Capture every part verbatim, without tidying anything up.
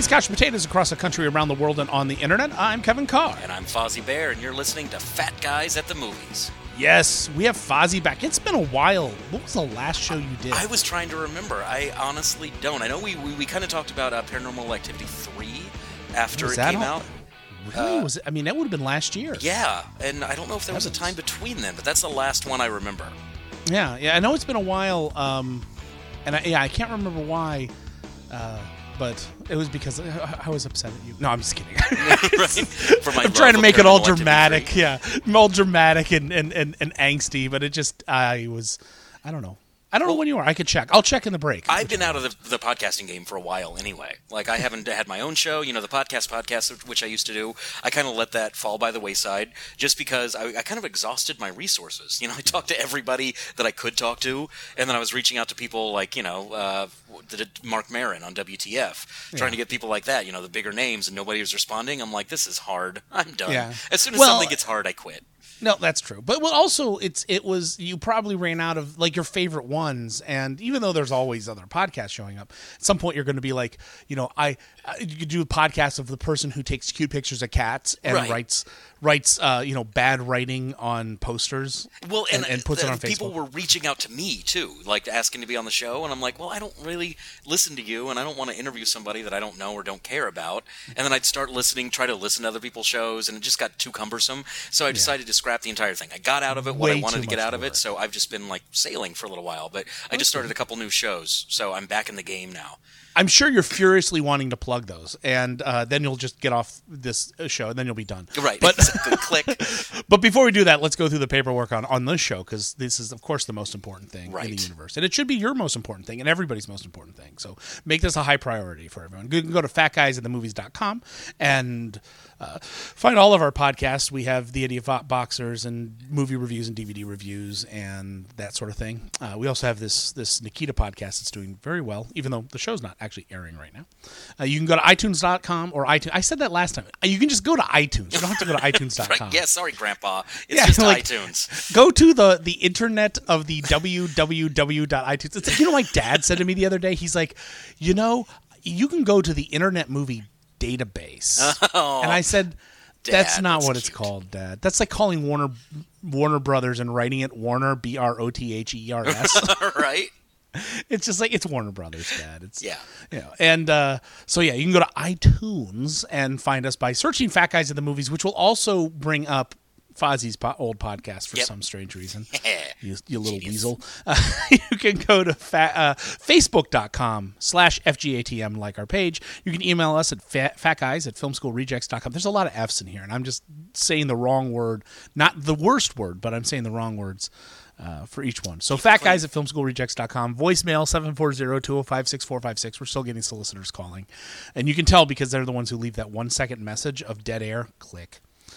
Beans, Couch Potatoes across the country, around the world, and on the internet. I'm Kevin Carr. And I'm Fozzie Bear, and you're listening to Fat Guys at the Movies. Yes, we have Fozzie back. It's been a while. What was the last show you did? I was trying to remember. I honestly don't. I know we we, we kind of talked about uh, Paranormal Activity three after Was it that came all- out. Really? Uh, was it? I mean, that would have been last year. Yeah, and I don't know if there was a Heavens. time between them, but that's the last one I remember. Yeah, yeah. I know it's been a while, um, and I, yeah, I can't remember why, uh, but it was because I, I was upset at you. No, I'm just kidding. Right? For my I'm love trying to of make it all Paranormal Activity dramatic. three. Yeah, all dramatic and, and, and, and angsty, but it just, I was, I don't know. I don't know Well, when you are. I could check. I'll check in the break. I've been out of the, the podcasting game for a while anyway. Like, I haven't had my own show, you know, the podcast podcast, which I used to do. I kind of let that fall by the wayside just because I, I kind of exhausted my resources. You know, I talked to everybody that I could talk to, and then I was reaching out to people like, you know, uh, the, Mark Maron on W T F, trying to get people like that, you know, the bigger names, and nobody was responding. I'm like, this is hard. I'm done. Yeah. As soon as Well, something gets hard, I quit. No, that's true. But well, also, it's it was you probably ran out of like your favorite ones, and even though there's always other podcasts showing up, at some point you're going to be like, you know, I, I you could do a podcast of the person who takes cute pictures of cats and Right. writes writes uh, you know bad writing on posters. Well, and, and, and puts it uh, on Facebook. people were reaching out to me too, like asking to be on the show, and I'm like, well, I don't really listen to you, and I don't want to interview somebody that I don't know or don't care about. And then I'd start listening, try to listen to other people's shows, and it just got too cumbersome. So I decided to scrap the entire thing. I got out of it what Way I wanted too to get much out of work. it, so I've just been like sailing for a little while. But I just started a couple new shows, so I'm back in the game now. I'm sure you're furiously wanting to plug those, and uh, then you'll just get off this uh, show, and then you'll be done. Right? But Good click. But before we do that, let's go through the paperwork on, on this show, because this is, of course, the most important thing in Right. the universe. And it should be your most important thing and everybody's most important thing. So make this a high priority for everyone. You can go to fat guys at the movies dot com and uh, find all of our podcasts. We have The Idiot Boxers and movie reviews and D V D reviews and that sort of thing. Uh, we also have this this Nikita podcast that's doing very well, even though the show's not actually airing right now. Uh, you can go to itunes dot com or iTunes. I said that last time. You can just go to iTunes. You don't have to go to itunes dot com. Right? Yeah, sorry, Grandpa. It's Yeah, just like- iTunes. Go to the the internet of the w w w dot i tunes. It's like, you know, my dad said to me the other day, he's like, you know, you can go to the Internet Movie Database. Oh, And I said, that's Dad, not that's what it's cute. called, Dad. That's like calling Warner Warner Brothers and writing it Warner, B R O T H E R S. right? It's just like, it's Warner Brothers, Dad. It's, Yeah. you know, and uh, so yeah, you can go to iTunes and find us by searching Fat Guys at the Movies, which will also bring up Fozzie's po- old podcast for Yep. some strange reason. Yeah. You, you little Genius. weasel. Uh, you can go to fa- uh, facebook dot com slash F G A T M, like our page. You can email us at fat, fatguys at film school rejects dot com. There's a lot of F's in here, and I'm just saying the wrong word. Not the worst word, but I'm saying the wrong words uh, for each one. So fat guys at film school rejects dot com. Voicemail seven four zero, two zero five, six four five six. We're still getting solicitors calling. And you can tell because they're the ones who leave that one second message of dead air. Click.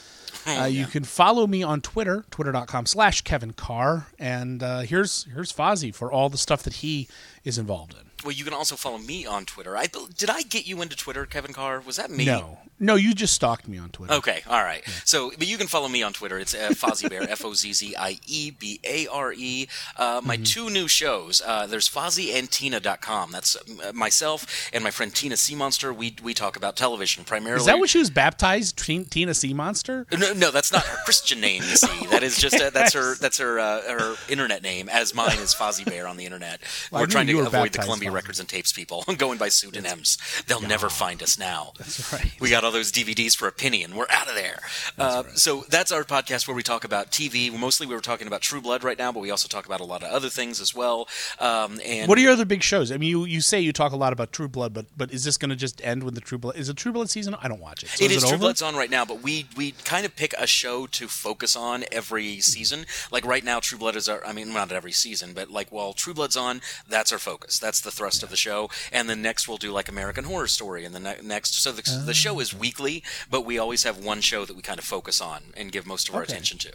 Uh, you can follow me on Twitter, twitter dot com slash Kevin Carr. And uh, here's here's Fozzie for all the stuff that he is involved in. Well, you can also follow me on Twitter. I did I get you into Twitter, Kevin Carr? Was that me? No. No, you just stalked me on Twitter. Okay, all right. So, but you can follow me on Twitter. It's uh, Fozzie Bear, F O Z Z I E B A R E. Uh, my Mm-hmm. two new shows. Uh, there's Fozzie and Tina dot com. That's uh, myself and my friend Tina Sea Monster. We we talk about television primarily. Is that what she was baptized, T- Tina Sea Monster? No, no, that's not her Christian name. You see, that is just uh, that's her that's her uh, her internet name. As mine is Fozzie Bear on the internet. Well, I We're knew trying you to were avoid the baptized Columbia Fozzie. Records and Tapes people. Going by pseudonyms. They'll never find us now. That's right. We got all those D V Ds for a penny, and we're out of there. Uh, So that's our podcast where we talk about T V. Mostly, we were talking about True Blood right now, but we also talk about a lot of other things as well. Um, and What are your other big shows? I mean, you, you say you talk a lot about True Blood, but but is this going to just end with the True Blood? Is it True Blood season? I don't watch it. So It is it True over? Blood's on right now, but we we kind of pick a show to focus on every season. Like right now, True Blood is our, I mean, not every season, but like while True Blood's on, that's our focus. That's the thrust of the show. And then next we'll do like American Horror Story, and the ne- next, so the, the show is weekly, but we always have one show that we kind of focus on and give most of our Okay. attention to.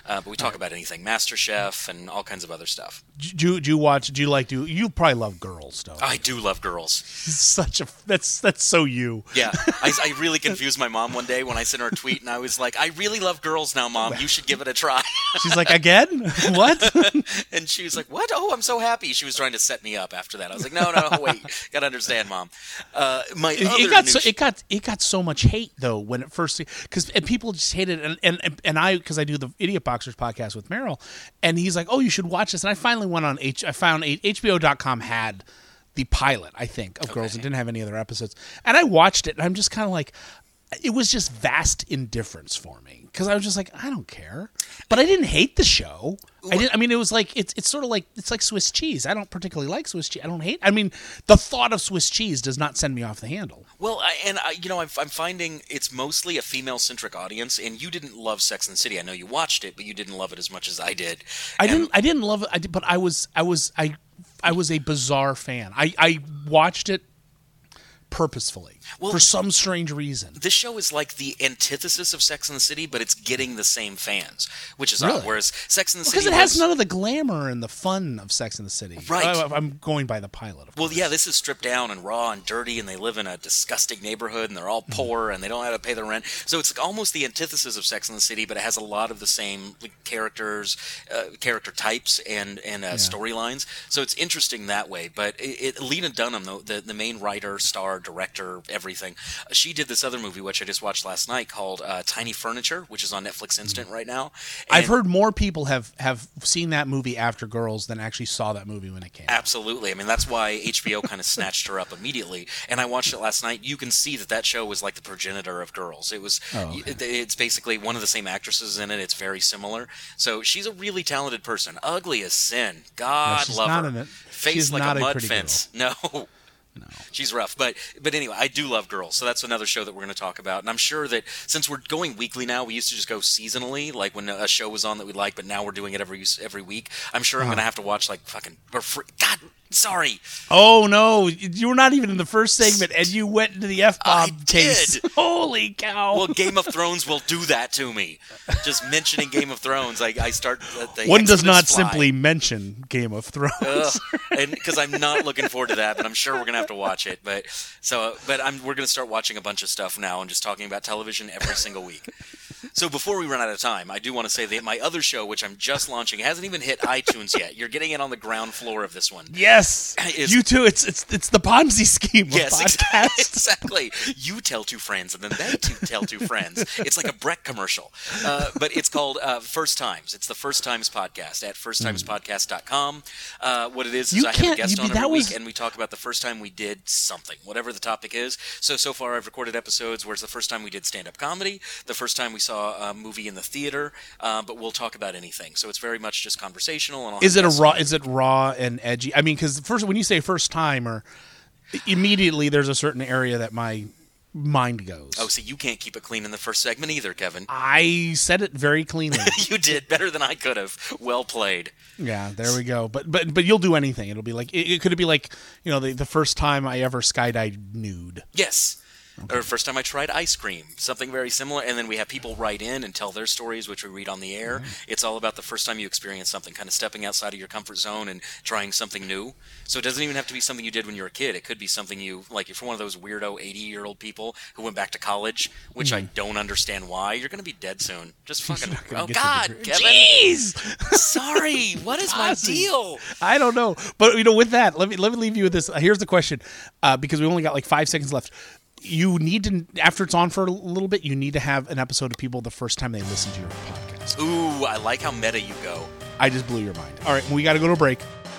Uh, but we talk about anything, MasterChef and all kinds of other stuff. Do you, do you watch? Do you like? Do you probably love Girls? Though I do love Girls. Such a that's that's so you. Yeah, I, I really confused my mom one day when I sent her a tweet, and I was like, "I really love Girls now, Mom. You should give it a try." She's like, "Again? What?" And she was like, "What? Oh, I'm so happy." She was trying to set me up after that. I was like, "No, no, wait, gotta understand, Mom." Uh, my it, other it got news- so, it got it got so much hate though when it first because people just hated it, and and and I because I do the Idiot Boxers podcast with Merrill, and he's like, "Oh, you should watch this." And I finally went on H. I found H B O dot com had the pilot, I think, of okay. Girls, and didn't have any other episodes. And I watched it, and I'm just kind of like, it was just vast indifference for me because I was just like, I don't care, but I didn't hate the show. I didn't. I mean, it was like it's it's sort of like it's like Swiss cheese. I don't particularly like Swiss cheese. I don't hate. I mean, the thought of Swiss cheese does not send me off the handle. Well, I, and I, you know, I'm, I'm finding it's mostly a female-centric audience. And you didn't love Sex and the City. I know you watched it, but you didn't love it as much as I did. I and, didn't. I didn't love it. I did, but I was. I was. I. I was a bizarre fan. I, I watched it purposefully well, for some strange reason. This show is like the antithesis of Sex and the City, but it's getting the same fans, which is really? odd. Whereas Sex and the well, City, because it has was, none of the glamour and the fun of Sex and the City. Right. I, I'm going by the pilot. Of well, course. yeah, this is stripped down and raw and dirty, and they live in a disgusting neighborhood, and they're all poor, mm-hmm. and they don't know how to pay their rent. So it's like almost the antithesis of Sex and the City, but it has a lot of the same like, characters, uh, character types, and and uh, yeah. storylines. So it's interesting that way. But it, it, Lena Dunham, the, the the main writer, star, director, everything, uh, she did this other movie which I just watched last night called uh, Tiny Furniture, which is on Netflix Instant right now. And I've heard more people have, have seen that movie after Girls than actually saw that movie when it came out. Absolutely. I mean, that's why H B O kind of snatched her up immediately. And I watched it last night. You can see that that show was like the progenitor of Girls. It was. Oh, okay. it, it's basically one of the same actresses in it. It's very similar. So she's a really talented person. Ugly as sin. God no, love not her. In it. Face she's like not a mud a fence. Girl. No. No. She's rough, but but anyway, I do love Girls, so that's another show that we're going to talk about. And I'm sure that since we're going weekly now, we used to just go seasonally, like when a show was on that we liked, but now we're doing it every every week. I'm sure uh-huh. I'm going to have to watch like fucking or free, God. Sorry. Oh no, you were not even in the first segment, and you went into the F-bomb case. Did. Holy cow! Well, Game of Thrones will do that to me. Just mentioning Game of Thrones, I, I start. Uh, the One does not fly. simply mention Game of Thrones, uh, and because I'm not looking forward to that, but I'm sure we're gonna have to watch it. But so, but I'm we're gonna start watching a bunch of stuff now and just talking about television every single week. So before we run out of time, I do want to say that my other show, which I'm just launching, hasn't even hit iTunes yet. You're getting it on the ground floor of this one. Yes, is, you too. It's it's it's the Ponzi scheme. Of yes, podcasts. Exactly. You tell two friends, and then they two tell two friends. It's like a Breck commercial, uh, but it's called uh, First Times. It's the First Times podcast at first times podcast dot com. Uh, what it is is you I have a guest you, on every was... week, and we talk about the first time we did something, whatever the topic is. So so far, I've recorded episodes where it's the first time we did stand-up comedy, the first time we saw a movie in the theater, uh, but we'll talk about anything. So it's very much just conversational. And I'll is it a raw? Is it raw and edgy? I mean, because first, when you say first timer, immediately there's a certain area that my mind goes. Oh, see, you can't keep it clean in the first segment either, Kevin. I said it very cleanly. You did better than I could have. Well played. Yeah, there we go. But but but you'll do anything. It'll be like it, it could be like you know the the first time I ever skydived nude. Yes. Okay. Or first time I tried ice cream, something very similar. And then we have people write in and tell their stories, which we read on the air. Mm-hmm. It's all about the first time you experience something, kind of stepping outside of your comfort zone and trying something new. So it doesn't even have to be something you did when you were a kid. It could be something you, like if you're one of those weirdo eighty-year-old people who went back to college, which mm-hmm. I don't understand why. You're going to be dead soon. Just fucking, oh God, Kevin. Jeez! Sorry, what is my deal? I don't know. But, you know, with that, let me, let me leave you with this. Here's the question, uh, because we only got like five seconds left. You need to, after it's on for a little bit, you need to have an episode of people the first time they listen to your podcast. Ooh, I like how meta you go. I just blew your mind. All right, we got to go to a break.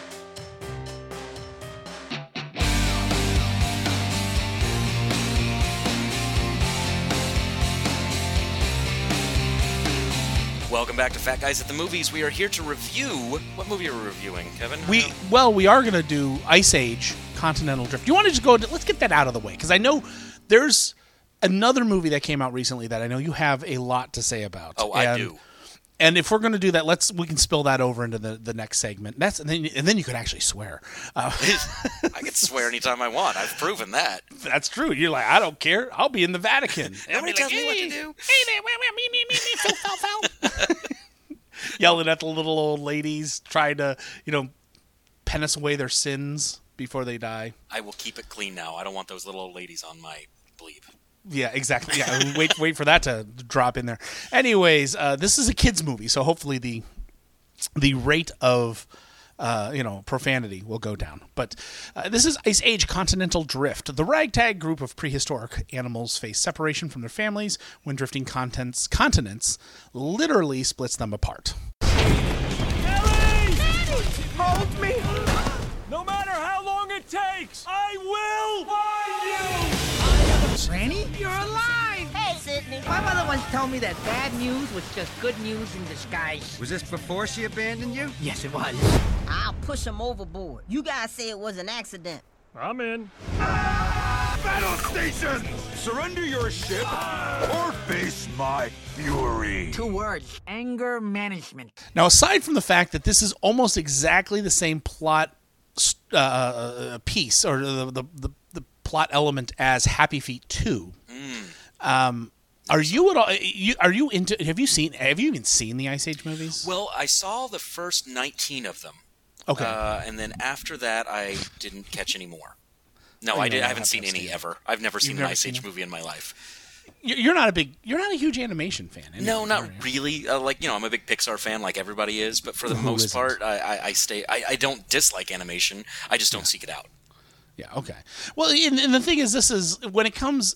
Welcome back to Fat Guys at the Movies. We are here to review. What movie are we reviewing, Kevin? We well, we are going to do Ice Age: Continental Drift. Do you want to just go? Let's get that out of the way because I know there's another movie that came out recently that I know you have a lot to say about. Oh, and, I do. And if we're going to do that, let's we can spill that over into the, the next segment. That's and then and then you could actually swear. Uh, I can swear anytime I want. I've proven that. That's true. You're like, I don't care. I'll be in the Vatican. Nobody tells like, me hey, what to do. Hey there, me me me me me, foul foul foul. yelling at the little old ladies, trying to, you know, penance away their sins before they die. I will keep it clean now. I don't want those little old ladies on my bleep. Yeah, exactly. Yeah, wait, wait for that to drop in there. Anyways, uh, this is a kids movie, so hopefully the the rate of uh, you know profanity will go down. But uh, this is Ice Age Continental Drift. The ragtag group of prehistoric animals face separation from their families when drifting contents, continents literally splits them apart. Ellie! Hold me! No matter how long it takes, I will find you! Granny, you're alive! Hey, Sydney. My mother once told me that bad news was just good news in disguise. Was this before she abandoned you? Yes, it was. I'll push him overboard. You guys say it was an accident. I'm in. Battle station! Surrender your ship or face my fury. Two words. Anger management. Now, aside from the fact that this is almost exactly the same plot uh, piece, or the, the, the, the plot element as Happy Feet two, mm. um, are you at all? You, are you into? Have you seen? Have you even seen the Ice Age movies? Well, I saw the first nineteen of them. Okay, uh, and then after that, I didn't catch any more. No, I, did, I haven't seen any ever. I've never seen an Ice Age movie in my life. You're not a big, you're not a huge animation fan. Anyway, no, not really. Uh, like you know, I'm a big Pixar fan, like everybody is. But for the Who most isn't? part, I, I, I stay. I, I don't dislike animation. I just don't yeah. seek it out. Yeah. Okay. Well, and, and the thing is, this is when it comes.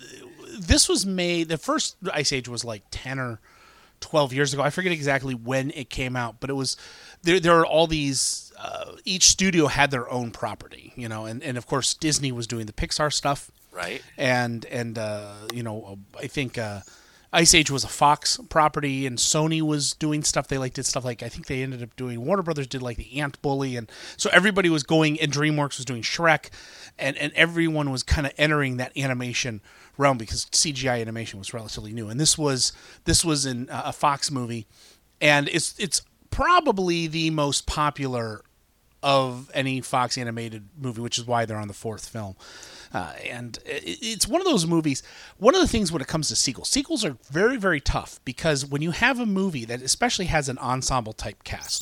This was made. The first Ice Age was like ten or twelve years ago. I forget exactly when it came out, but it was there. There are all these. Uh, each studio had their own property, you know, and, and of course Disney was doing the Pixar stuff, right? And and uh, you know, I think uh, Ice Age was a Fox property, and Sony was doing stuff. They like did stuff like I think they ended up doing. Warner Brothers did like the Ant Bully, and so everybody was going. And DreamWorks was doing Shrek, and and everyone was kind of entering that animation realm because C G I animation was relatively new. And this was this was in a Fox movie, and it's it's probably the most popular of any Fox animated movie, which is why they're on the fourth film. Uh, and it, it's one of those movies. One of the things when it comes to sequels, sequels are very, very tough because when you have a movie that especially has an ensemble type cast,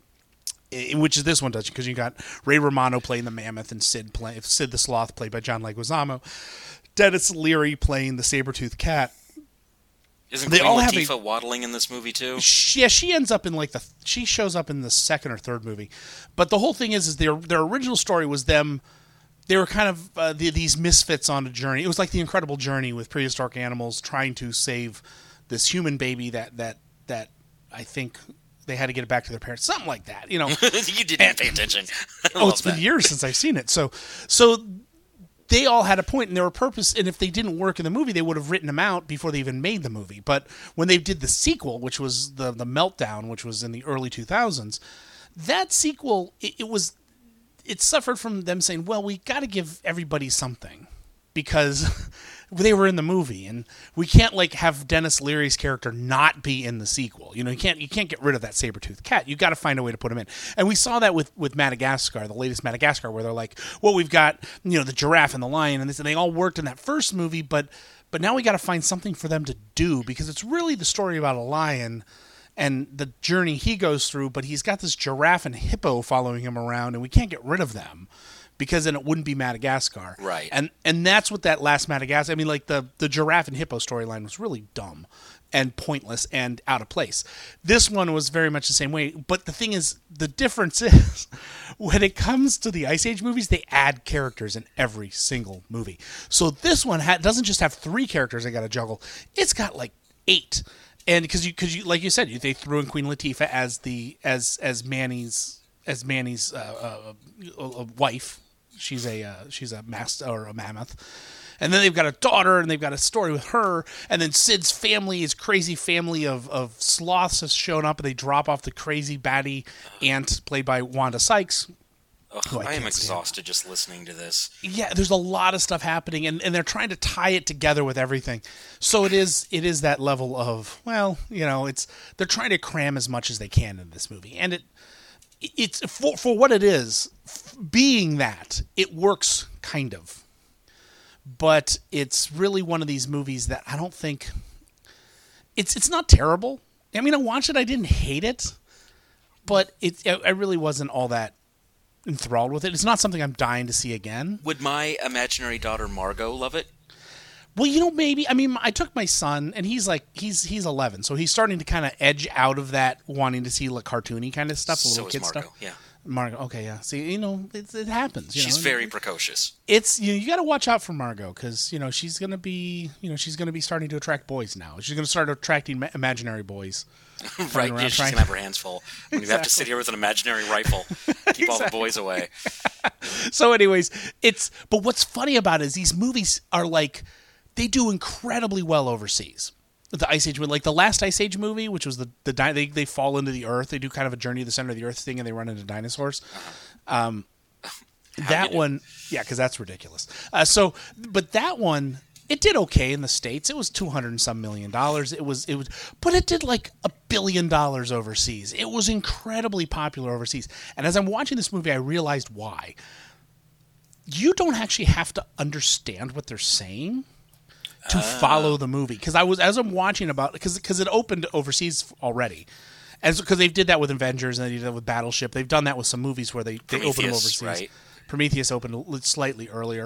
in which is this one does, because you got Ray Romano playing the Mammoth and Sid play, Sid the Sloth played by John Leguizamo, Dennis Leary playing the Saber-toothed Cat. Isn't they Queen all Latifah have a, waddling in this movie too? She, yeah, she ends up in like the she shows up in the second or third movie, but the whole thing is is their their original story was them. They were kind of uh, the, these misfits on a journey. It was like the Incredible Journey with prehistoric animals trying to save this human baby that that that I think they had to get it back to their parents, something like that. You know, you didn't and, pay attention. oh, it's that. been years since I've seen it. So so. They all had a point and there were purpose, and if they didn't work in the movie, they would have written them out before they even made the movie. But when they did the sequel, which was the the Meltdown, which was in the early two thousands, that sequel it, it was it suffered from them saying, "Well, we got to give everybody something," because they were in the movie, and we can't like have Dennis Leary's character not be in the sequel. You know, you can't you can't get rid of that saber-toothed cat. You got to find a way to put him in. And we saw that with, with Madagascar, the latest Madagascar, where they're like, well, we've got you know the giraffe and the lion, and this, and they all worked in that first movie, but but now we got to find something for them to do because it's really the story about a lion and the journey he goes through, but he's got this giraffe and hippo following him around, and we can't get rid of them. Because then it wouldn't be Madagascar. Right. And and that's what that last Madagascar... I mean, like, the, the giraffe and hippo storyline was really dumb and pointless and out of place. This one was very much the same way. But the thing is, the difference is, when it comes to the Ice Age movies, they add characters in every single movie. So this one ha- doesn't just have three characters they got to juggle. It's got, like, eight. And because you, cause you, like you said, you, they threw in Queen Latifah as the as as Manny's as Manny's uh, uh, wife. She's a uh, she's a mast or a mammoth, and then they've got a daughter, and they've got a story with her, and then Sid's family, his crazy family of, of sloths, has shown up, and they drop off the crazy baddie aunt played by Wanda Sykes. Ugh, I, I am exhausted just listening to this. Yeah, there's a lot of stuff happening, and, and they're trying to tie it together with everything. So it is it is that level of well, you know, it's they're trying to cram as much as they can in this movie, and it. It's for for what it is, being that it works kind of, but it's really one of these movies that I don't think it's it's not terrible. I mean, I watched it. I didn't hate it, but it. I really wasn't all that enthralled with it. It's not something I'm dying to see again. Would my imaginary daughter Margot love it? Well, you know, maybe. I mean, I took my son, and he's like he's he's eleven, so he's starting to kind of edge out of that wanting to see like cartoony kind of stuff, So little is kid Margot, stuff. yeah. Margot, okay, yeah. See, you know, it, it happens. You She's know? very precocious. It's you. You got to watch out for Margot because you know she's gonna be you know she's gonna be starting to attract boys now. She's gonna start attracting ma- imaginary boys. Right, around yeah, she's trying- gonna have her hands full. When you have to sit here with an imaginary rifle, keep all the boys away. So, anyways, it's but what's funny about it is these movies are like they do incredibly well overseas. The Ice Age, like the last Ice Age movie, which was the the di- they they fall into the Earth. They do kind of a journey to the center of the Earth thing, and they run into dinosaurs. Um, that did it? one, yeah, because that's ridiculous. Uh, so, but that one, it did okay in the States. It was two hundred and some million dollars. It was it was, but it did like a billion dollars overseas. It was incredibly popular overseas. And as I'm watching this movie, I realized why. You don't actually have to understand what they're saying to follow the movie, because I was as I'm watching about because because it opened overseas already, and because they did that with Avengers and they did that with Battleship. They've done that with some movies where they they open them Prometheus, overseas. right. Prometheus opened a li- slightly earlier,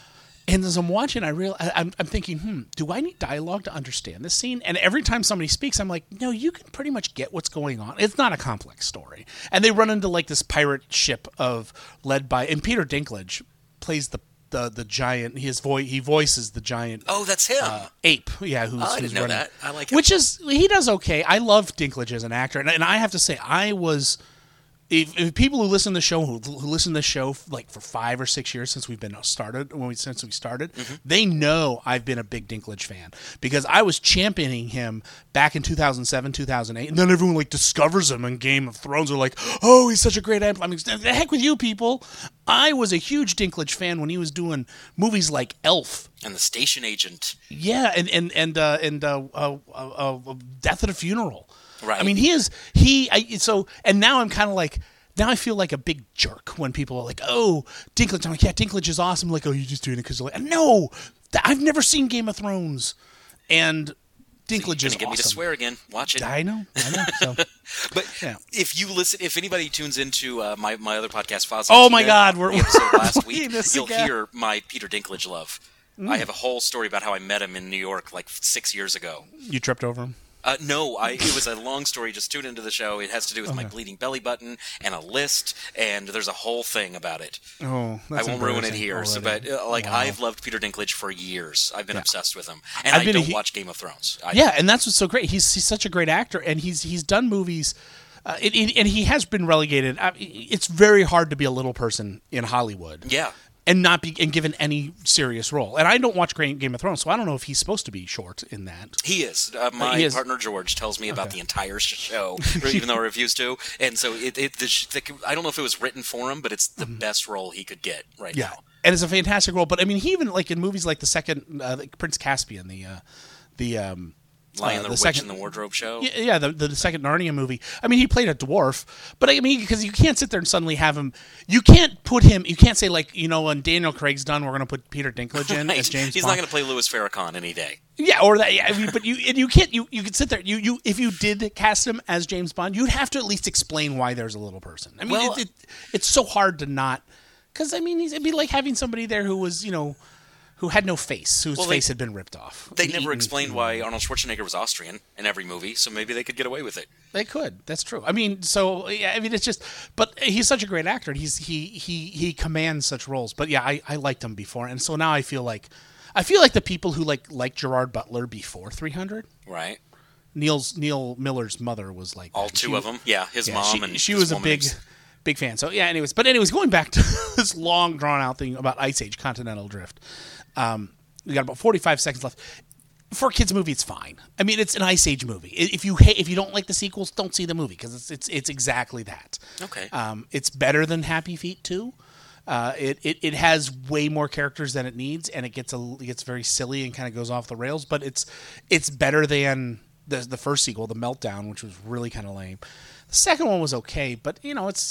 and as I'm watching, I real I, I'm I'm thinking, hmm, do I need dialogue to understand this scene? And every time somebody speaks, I'm like, no, you can pretty much get what's going on. It's not a complex story, and they run into like this pirate ship of led by and Peter Dinklage plays the. The, the giant his voice he voices the giant Oh, that's him. uh, ape yeah who's, Oh, I didn't who's know running that. I like him. which is he does okay. I love Dinklage as an actor, and, and I have to say I was if, if people who listen to the show who, who listen to the show like for five or six years since we've been started when we since we started Mm-hmm. they know I've been a big Dinklage fan because I was championing him back in two thousand seven two thousand eight, and then everyone like discovers him in Game of Thrones. Are like, oh, he's such a great actor. I mean, the heck with you people. I was a huge Dinklage fan when he was doing movies like Elf. And the station agent. Yeah, and and and uh, and uh, uh, uh, uh, Death at a Funeral. Right. I mean, he is he. I, so and now I'm kind of like now I feel like a big jerk when people are like, "Oh, Dinklage." I'm like, "Yeah, Dinklage is awesome." Like, "Oh, you're just doing it because like no, th- I've never seen Game of Thrones," and Dinklage You're is gonna get me to awesome. swear again. Watch it. I know, I know. So. But Yeah. if you listen, if anybody tunes into uh, my my other podcast, Fozzie Oh my Tina, God, we're- the episode we're last playing week, this you'll again. hear my Peter Dinklage love. Mm. I have a whole story about how I met him in New York like six years ago. You tripped over him. Uh, no, I, it was a long story. Just tune into the show. It has to do with my Okay. bleeding belly button and a list, and there's a whole thing about it. Oh, that's I won't ruin it embarrassing here. So, already. but uh, like Wow. I've loved Peter Dinklage for years. I've been Yeah. obsessed with him, and I've I been a don't hu- watch Game of Thrones. I, Yeah, and that's what's so great. He's he's such a great actor, and he's he's done movies, uh, it, it, and he has been relegated. I, it's very hard to be a little person in Hollywood, yeah. and not be and given any serious role. And I don't watch Gra- Game of Thrones, so I don't know if he's supposed to be short in that. He is. Uh, my He is. partner George tells me about Okay. the entire sh- show, even though I refuse to. And so it, it the, sh- the, I don't know if it was written for him, but it's the best role he could get right Mm-hmm. Yeah, now. and it's a fantastic role. But I mean, he even like in movies like the second uh, like Prince Caspian, the uh, the um, Lion, uh, the, the Witch, second- and the Wardrobe show. Yeah, yeah the, the second Narnia movie. I mean, he played a dwarf, but I mean, because you can't sit there and suddenly have him. You can't put him. You can't say like you know when Daniel Craig's done, we're going to put Peter Dinklage in Right. as James He's Bond. not going to play Louis Farrakhan any day. Yeah, or that. Yeah, I mean, but you and you can't. You you could sit there. You you if you did cast him as James Bond, you'd have to at least explain why there's a little person. I mean, Well- it, it, it's so hard to not. Because I mean, he's, it'd be like having somebody there who was you know. Who had no face, whose Well, they- face had been ripped off. They And never eaten. explained why Arnold Schwarzenegger was Austrian in every movie, so maybe they could get away with it. They could. That's true. I mean, so yeah. I mean, it's just. But he's such a great actor. And he's he he he commands such roles. But yeah, I, I liked him before, and so now I feel like, I feel like the people who like like Gerard Butler before three hundred. Right? Neil's Neil Miller's mother was like All that. two She- of them. Yeah, his yeah, mom she, and she this was a woman big who's- big fan. So yeah. Anyways, but anyways, going back to this long drawn out thing about Ice Age Continental Drift. Um, we got about forty-five seconds left. For a kids movie, it's fine. I mean, it's an Ice Age movie. I- If you hate, if you don't like the sequels, don't see the movie because it's it's it's exactly that. Okay. Um, it's better than Happy Feet two. Uh, it, it it has way more characters than it needs, and it gets a it gets very silly and kind of goes off the rails. But it's it's better than the the first sequel, The Meltdown, which was really kind of lame. The second one was okay, but you know it's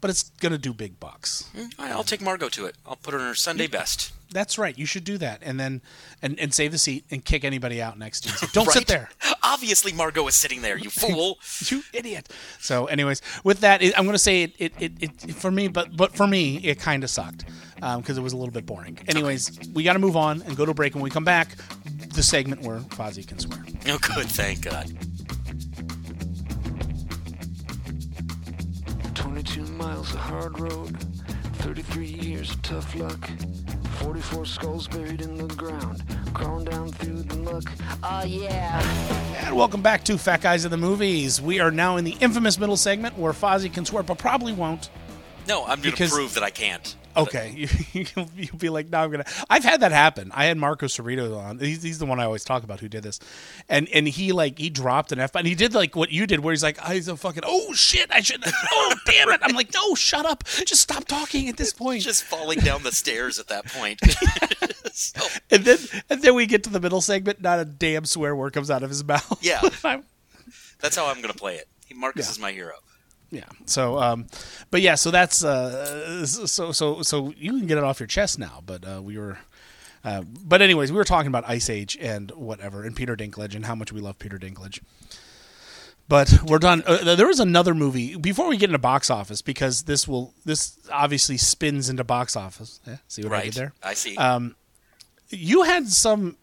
but it's gonna do big bucks. Mm, all right, I'll take Margot to it. I'll put her in her Sunday best. That's right. You should do that, and then and, and save the seat and kick anybody out next to you. So don't Right? sit there. Obviously, Margot is sitting there. You fool. You idiot. So, anyways, with that, it, I'm going to say it, it, it, it, for me, but but for me, it kind of sucked because um, it was a little bit boring. Anyways, we got to move on and go to a break. When we come back, the segment where Fozzie can swear. Oh, good. Thank God. twenty-two miles of hard road, thirty-three years of tough luck, forty-four skulls buried in the ground, crawling down through the muck. Oh, yeah. And welcome back to Fat Guys in the Movies. We are now in the infamous middle segment where Fozzie can swear, but probably won't. No, I'm going to Because- prove that I can't. Okay, you, you'll, you'll be like, no, I'm gonna. I've had that happen. I had Marco Cerrito on. He's, he's the one I always talk about who did this, and and he like he dropped an F, and he did like what you did, where he's like, oh, he's a fucking, oh shit, I should, oh damn it. I'm like, no, shut up, just stop talking at this point. Just falling down the stairs at that point. So, And then and then we get to the middle segment, not a damn swear word comes out of his mouth. Yeah. I'm- that's how I'm going to play it. Marcus Yeah. is my hero. Yeah. So, um, but yeah. So that's uh, so so so you can get it off your chest now. But uh, we were, uh, but anyways, we were talking about Ice Age and whatever, and Peter Dinklage and how much we love Peter Dinklage. But we're done. Uh, there was another movie before we get into box office because this will this obviously spins into box office. Yeah, see what I Right. did there? I see. Um, you had some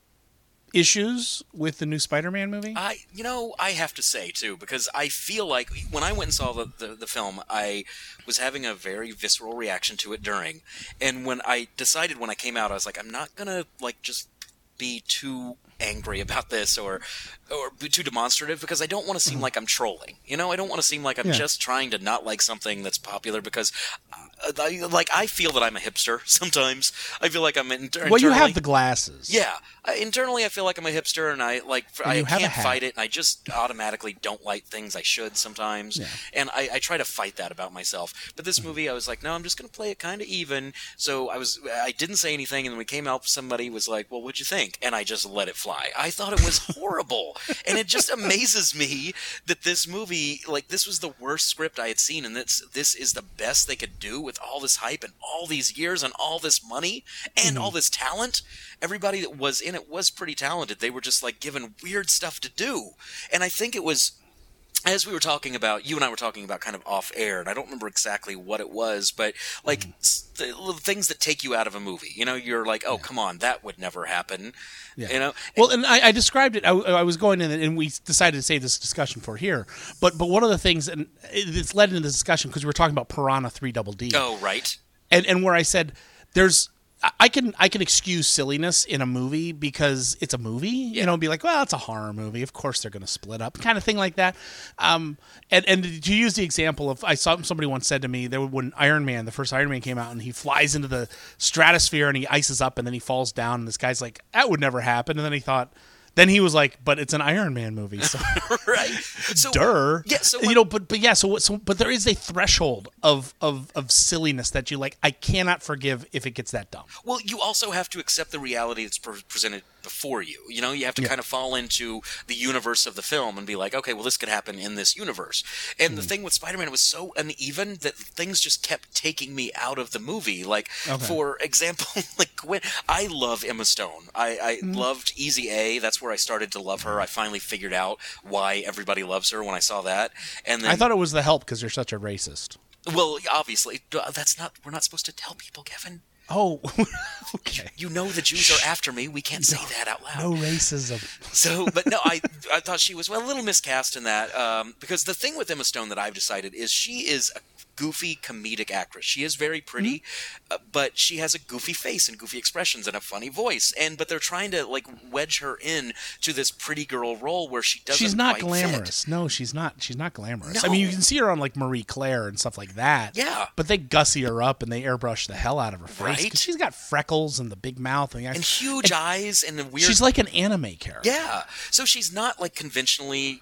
issues with the new Spider-Man movie. I, you know, I have to say too, because I feel like when I went and saw the, the, the film, I was having a very visceral reaction to it during, and when I decided when I came out, I was like, I'm not gonna like just be too angry about this or or be too demonstrative because I don't want to seem like I'm trolling. You know, I don't want to seem like I'm Yeah. just trying to not like something that's popular because, uh, I, like, I feel that I'm a hipster sometimes. I feel like I'm in, internally. Well, you have the glasses. Yeah, I, internally I feel like I'm a hipster, and I like And I you have a can't hat. fight it, and I just automatically don't like things I should sometimes, Yeah. and I, I try to fight that about myself. But this movie, I was like, no, I'm just going to play it kind of even. So I was I didn't say anything, and when we came out, somebody was like, well, what'd you think? And I just let it fly. I thought it was horrible, and it just amazes me that this movie, like, this was the worst script I had seen, and this this is the best they could do with all this hype and all these years and all this money and all this talent. Everybody that was in it was pretty talented. They were just like given weird stuff to do, and I think it was. As we were talking about, you and I were talking about kind of off air, and I don't remember exactly what it was, but like s the little things that take you out of a movie. You know, you're like, oh, come on, that would never happen. Yeah. You know, Well, and I, I described it. I, I was going in, and we decided to save this discussion for here. But but one of the things, and it's led into this discussion because we were talking about Piranha three Double D. oh right, and and where I said there's I can I can excuse silliness in a movie because it's a movie, you know, be like, well, it's a horror movie, of course they're going to split up, kind of thing like that. Um, and and to use the example of, I saw somebody once said to me, there when Iron Man, the first Iron Man came out, and he flies into the stratosphere and he ices up and then he falls down, and this guy's like, that would never happen, and then he thought. Then he was like, "But it's an Iron Man movie, so right." So Durr. yeah. So you know, but but yeah. So so but there is a threshold of of of silliness that you like. I cannot forgive if it gets that dumb. Well, you also have to accept the reality that's pre- presented before you. You know, you have to Yeah. kind of fall into the universe of the film and be like, okay, well, this could happen in this universe. And Hmm. the thing with Spider-Man, it was so uneven that things just kept taking me out of the movie. Like, Okay. for example, like when I love Emma Stone. I, I Hmm. loved Easy A. That's where I started to love her. I finally figured out why everybody loves her when I saw that. And then I thought it was The Help because you're such a racist. well, obviously, that's not. We're not supposed to tell people, Kevin. Oh, okay. You know the Jews are after me. We can't say that out loud. No racism. So, but no, I I thought she was well, a little miscast in that um, because the thing with Emma Stone that I've decided is she is a goofy comedic actress. She is very pretty, Mm-hmm. uh, but she has a goofy face and goofy expressions and a funny voice. And but they're trying to like wedge her in to this pretty girl role where she doesn't. She's not quite glamorous. fit. No, she's not. She's not glamorous. No. I mean, you can see her on like Marie Claire and stuff like that. Yeah. But they gussy her up and they airbrush the hell out of her face Right. because she's got freckles and the big mouth and, And huge eyes and a weird. she's like an anime character. Yeah. So she's not like conventionally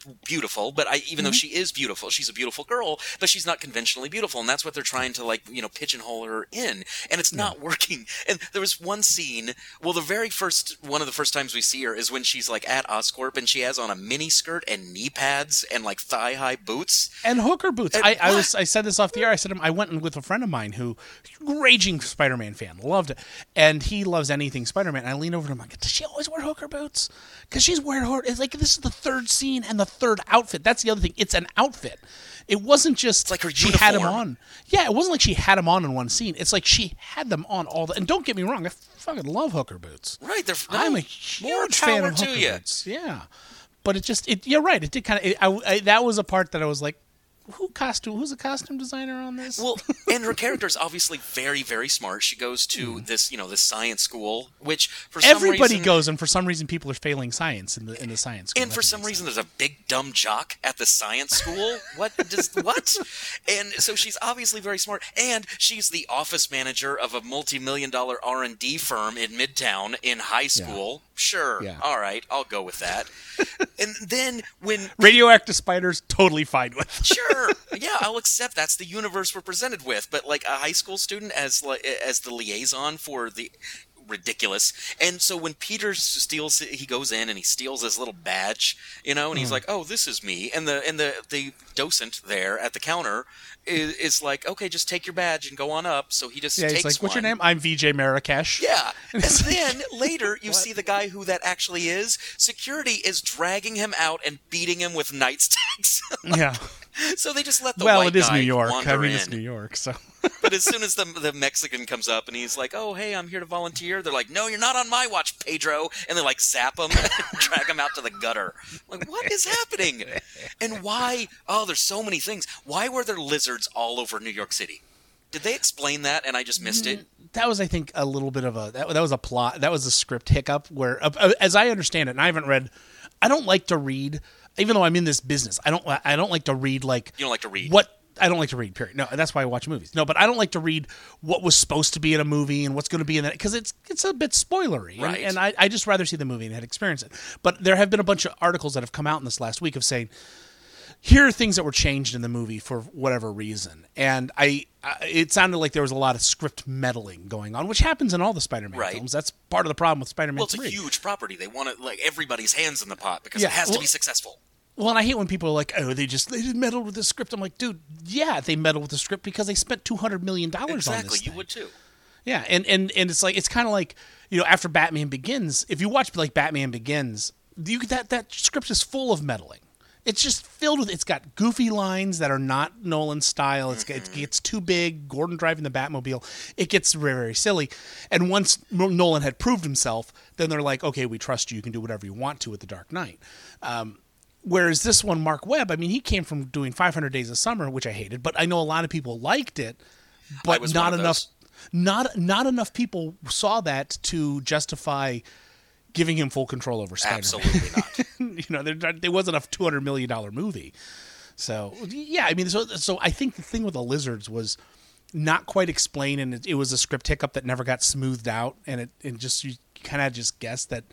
beautiful, but I, even mm-hmm. though she is beautiful, she's a beautiful girl, but she's not conventionally beautiful, and that's what they're trying to, like, you know, pigeonhole her in, and it's not yeah. working. And there was one scene, well, the very first, one of the first times we see her is when she's, like, at Oscorp, and she has on a mini skirt and knee pads and, like, thigh-high boots. And hooker boots. And I, I was I said this off the air. I said, I went with a friend of mine who, raging Spider-Man fan, loved it, and he loves anything Spider-Man. I leaned over to him, like, does she always wear hooker boots? Because she's wearing hooker. It's like, this is the third scene and the third outfit. That's the other thing. It's an outfit. It wasn't just it's like her she uniform. had him on. Yeah, it wasn't like she had him on in one scene. It's like she had them on all the. And don't get me wrong, I fucking love hooker boots. Right, they're. I'm a huge fan of hooker you. boots. Yeah, but it just it. You're right. It did kind of. It, I, I, that was a part that I was like, who costume? Who's a costume designer on this? Well, and her character is obviously very, very smart. She goes to mm. this, you know, this science school, which for some everybody reason, goes, and for some reason, people are failing science in the in the science school. And for some reason, sense. There's a big dumb jock at the science school. What does what? And so she's obviously very smart, and she's the office manager of a multi-million dollar R and D firm in Midtown in high school. Yeah. Sure, yeah. All right, I'll go with that. And then when radioactive spiders, totally fine with. Sure, yeah, I'll accept that's the universe we're presented with. But like a high school student as as the liaison for the. Ridiculous. And so when Peter steals, he goes in and he steals his little badge, you know, and he's mm. like, "Oh, this is me." And the and the, the docent there at the counter is, is like, "Okay, just take your badge and go on up." So he just yeah, takes he's like, "What's one. your name?" "I'm V J Marrakesh." Yeah. And then later you see the guy who that actually is. Security is dragging him out and beating him with nightsticks. like, yeah. So they just let the well, white it is guy New York. wander I mean, in. it's New York, so. But as soon as the the Mexican comes up and he's like, "Oh, hey, I'm here to volunteer," they're like, "No, you're not on my watch, Pedro," and they like zap him and drag him out to the gutter. Like, what is happening? And why? Oh, there's so many things. Why were there lizards all over New York City? Did they explain that and I just missed it? That was, I think, a little bit of a that, that was a plot. That was a script hiccup where, uh, as I understand it, and I haven't read. I don't like to read, even though I'm in this business. I don't. I don't like to read like. You don't like to read what. I don't like to read, period. No, that's why I watch movies. No, but I don't like to read what was supposed to be in a movie and what's going to be in it, because it's it's a bit spoilery. Right. And, and I, I just rather see the movie and had experience it. But there have been a bunch of articles that have come out in this last week of saying, here are things that were changed in the movie for whatever reason. And I, I it sounded like there was a lot of script meddling going on, which happens in all the Spider-Man right. films. That's part of the problem with Spider-Man Well, it's three. a huge property. They want it, like, everybody's hands in the pot because yeah, it has well, to be successful. Well, and I hate when people are like, "Oh, they just they just meddled with the script." I'm like, dude, yeah, they meddled with the script because they spent two hundred million dollars exactly, on this Exactly, you thing. would too. Yeah, and, and, and it's like it's kind of like, you know, after Batman Begins, if you watch like Batman Begins, you that that script is full of meddling. It's just filled with. It's got goofy lines that are not Nolan's style. It's mm-hmm. it gets too big. Gordon driving the Batmobile, it gets very very silly. And once Nolan had proved himself, then they're like, okay, we trust you. You can do whatever you want to with The Dark Knight. Um, Whereas this one, Mark Webb, I mean, he came from doing five hundred Days of Summer, which I hated, but I know a lot of people liked it, but not enough. Not not enough people saw that to justify giving him full control over Spider-Man. Absolutely not. you know, there, there wasn't a two hundred million dollars movie. So, yeah, I mean, so so I think the thing with the lizards was not quite explained, and it, it was a script hiccup that never got smoothed out, and it and just you kind of just guessed that.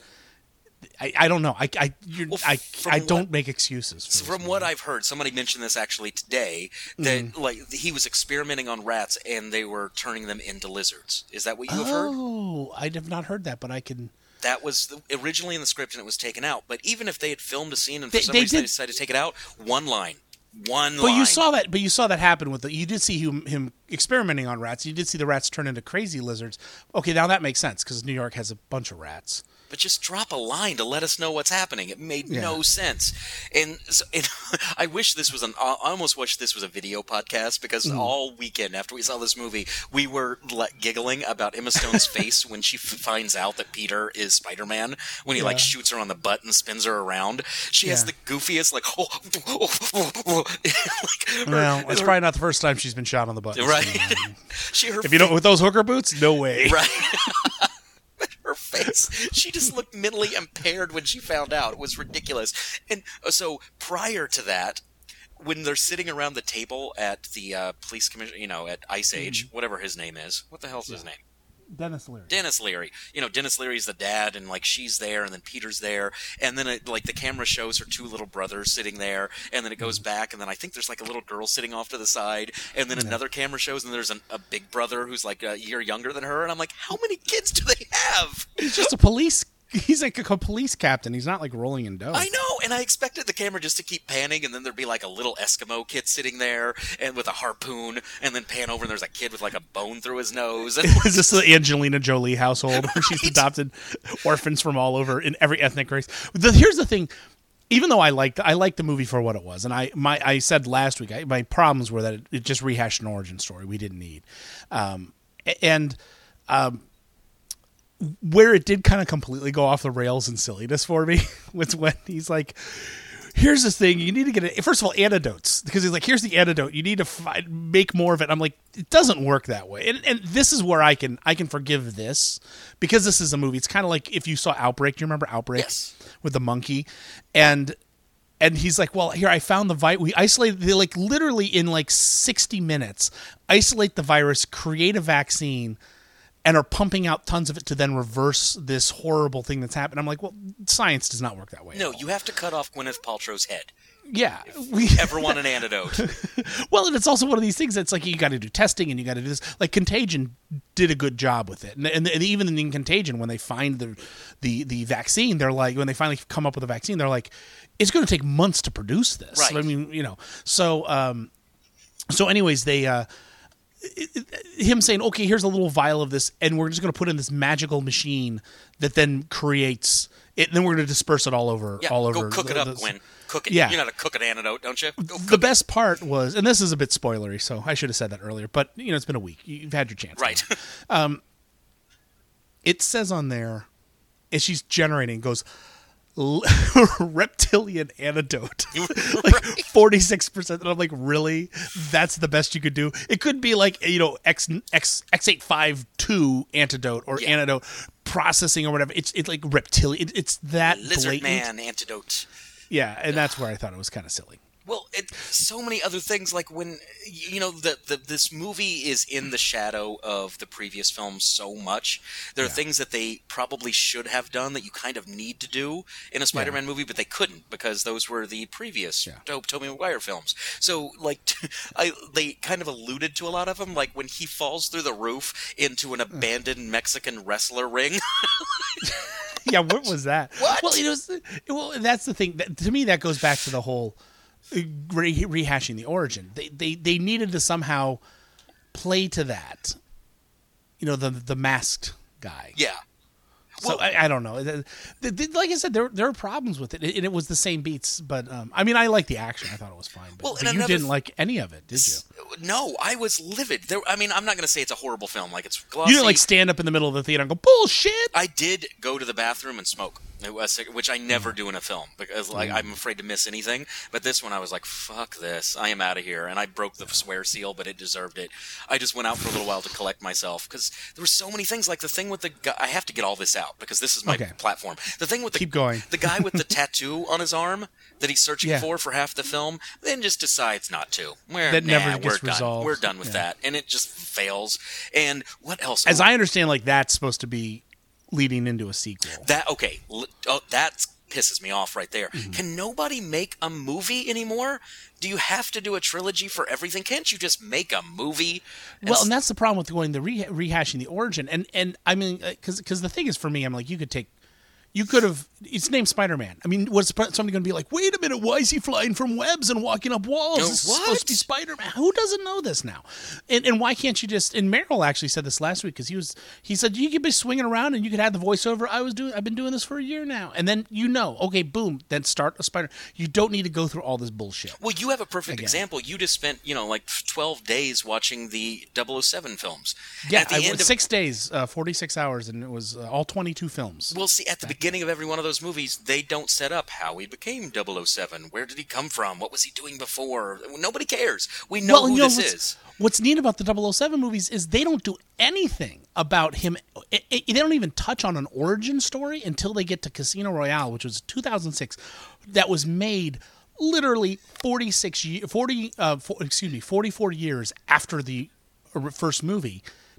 I, I don't know. I I you're, well, I, I don't what, make excuses. For from what I've heard, somebody mentioned this actually today that mm. like he was experimenting on rats and they were turning them into lizards. Is that what you have oh, heard? Oh, I have not heard that, but I can. That was the, originally in the script and it was taken out. But even if they had filmed a scene and for they, some they reason did. they decided to take it out, one line. One but line. you saw that. But you saw that happen with the. You did see him, him experimenting on rats. You did see the rats turn into crazy lizards. Okay, now that makes sense because New York has a bunch of rats. But just drop a line to let us know what's happening. It made yeah. no sense. And, so, and I wish this was an. I almost wish this was a video podcast because mm. all weekend after we saw this movie, we were like, giggling about Emma Stone's face when she f- finds out that Peter is Spider-Man. When he yeah. like shoots her on the butt and spins her around, she yeah. has the goofiest like. Oh, oh, oh, oh. like her, well, it's her, probably not the first time she's been shot on the butt. Right. she, her if you don't with those hooker boots, no way. Right. Her face. She just looked mentally impaired when she found out. It was ridiculous. And so prior to that, when they're sitting around the table at the uh, police commission, you know, at Ice Age, mm. whatever his name is. What the hell's yeah. his name? Dennis Leary. Dennis Leary. You know, Dennis Leary's the dad, and like she's there, and then Peter's there, and then it, like the camera shows her two little brothers sitting there, and then it goes back, and then I think there's like a little girl sitting off to the side, and then yeah. another camera shows, and there's an, a big brother who's like a year younger than her, and I'm like, how many kids do they have? He's just a police. He's like a police captain. He's not like rolling in dough. I know, and I expected the camera just to keep panning, and then there'd be like a little Eskimo kid sitting there, and with a harpoon, and then pan over, and there's a kid with like a bone through his nose. Is this the Angelina Jolie household where she's right? adopted orphans from all over in every ethnic race? The, here's the thing. Even though I liked I liked the movie for what it was, and I my I said last week I, my problems were that it, it just rehashed an origin story we didn't need, um, and um, where it did kind of completely go off the rails in silliness for me was when he's like, here's the thing, you need to get it. First of all, antidotes, because he's like, here's the antidote. You need to find, make more of it. I'm like, it doesn't work that way. And, and this is where I can I can forgive this, because this is a movie. It's kind of like if you saw Outbreak. Do you remember Outbreak? Yes. With the monkey, and and he's like, well, here I found the virus. We isolated, they like literally in like sixty minutes, isolate the virus, create a vaccine, and are pumping out tons of it to then reverse this horrible thing that's happened. I'm like, well, science does not work that way. No, you have to cut off Gwyneth Paltrow's head. Yeah. If we ever want an antidote. Well, and it's also one of these things that's like you got to do testing and you got to do this. Like Contagion did a good job with it. And, and, and even in Contagion, when they find the, the the vaccine, they're like, when they finally come up with a vaccine, they're like, it's going to take months to produce this. Right. I mean, you know, so, um, so anyways, they, uh, him saying, okay, here's a little vial of this, and we're just going to put in this magical machine that then creates it, and then we're going to disperse it all over. Yeah, all go over. cook it up, the, Gwen. Cook it. Yeah. You know how to cook an antidote, don't you? Go the best it. part was, and this is a bit spoilery, so I should have said that earlier, but you know, it's been a week. You've had your chance. Right. um, it says on there, as she's generating, goes, reptilian antidote, like forty-six percent. And I'm like, really? That's the best you could do? It could be like, you know, X X X eight five two antidote or yeah. antidote processing or whatever. It's it's like reptilian. It, it's that lizard blatant. man antidote. Yeah, and that's where I thought it was kind of silly. Well, it, so many other things, like when, you know, the, the this movie is in the shadow of the previous films so much. There are yeah. things that they probably should have done that you kind of need to do in a Spider-Man yeah. movie, but they couldn't because those were the previous yeah. Tobey Maguire films. So, like, I, they kind of alluded to a lot of them, like when he falls through the roof into an abandoned Mexican wrestler ring. Yeah, what was that? What? Well, it was, well, that's the thing. That, to me, that goes back to the whole re- rehashing the origin. They, they they needed to somehow play to that. You know, the the masked guy. Yeah. So well, I, I don't know. Like I said, there there are problems with it, and it was the same beats. But um, I mean, I like the action. I thought it was fine. But, well, but you didn't like any of it, did you? No, I was livid. There, I mean, I'm not going to say it's a horrible film. Like it's glossy. You didn't like stand up in the middle of the theater and go bullshit. I did go to the bathroom and smoke, which I never do in a film because like I'm afraid to miss anything. But this one, I was like, "Fuck this! I am out of here." And I broke the swear seal, but it deserved it. I just went out for a little while to collect myself because there were so many things. Like the thing with the guy. I have to get all this out because this is my okay. platform. The thing with the keep going. The guy with the tattoo on his arm that he's searching yeah. for for half the film, then just decides not to. We're, that nah, never gets we're done. resolved. We're done with yeah. that, and it just fails. And what else? As I understand, like that's supposed to be leading into a sequel. That okay? Oh, that pisses me off right there. Mm-hmm. Can nobody make a movie anymore? Do you have to do a trilogy for everything? Can't you just make a movie? And well, and that's the problem with going the re- rehashing the origin. And and I mean, because because the thing is, for me, I'm like, you could take. You could have. It's named Spider-Man. I mean, was somebody going to be like, "Wait a minute, why is he flying from webs and walking up walls? No, this is what? supposed to be Spider-Man." Who doesn't know this now? And and why can't you just? And Merrill actually said this last week because he was. He said you could be swinging around and you could have the voiceover. I was doing. I've been doing this for a year now, and then you know, okay, boom, then start a Spider. You don't need to go through all this bullshit. Well, you have a perfect Again. example. You just spent you know like twelve days watching the double oh seven films. Yeah, at the I end went of, six days, uh, forty-six hours, and it was uh, all twenty-two films. Well, see, at the beginning of every one of those movies, they don't set up how he became double oh seven. Where did he come from? What was he doing before? Nobody cares. We know well, who you know, this what's, is. What's neat about the double oh seven movies is they don't do anything about him. It, it, they don't even touch on an origin story until they get to Casino Royale, which was two thousand six. That was made literally forty-six, forty, uh, for, excuse me, forty-four years after the first movie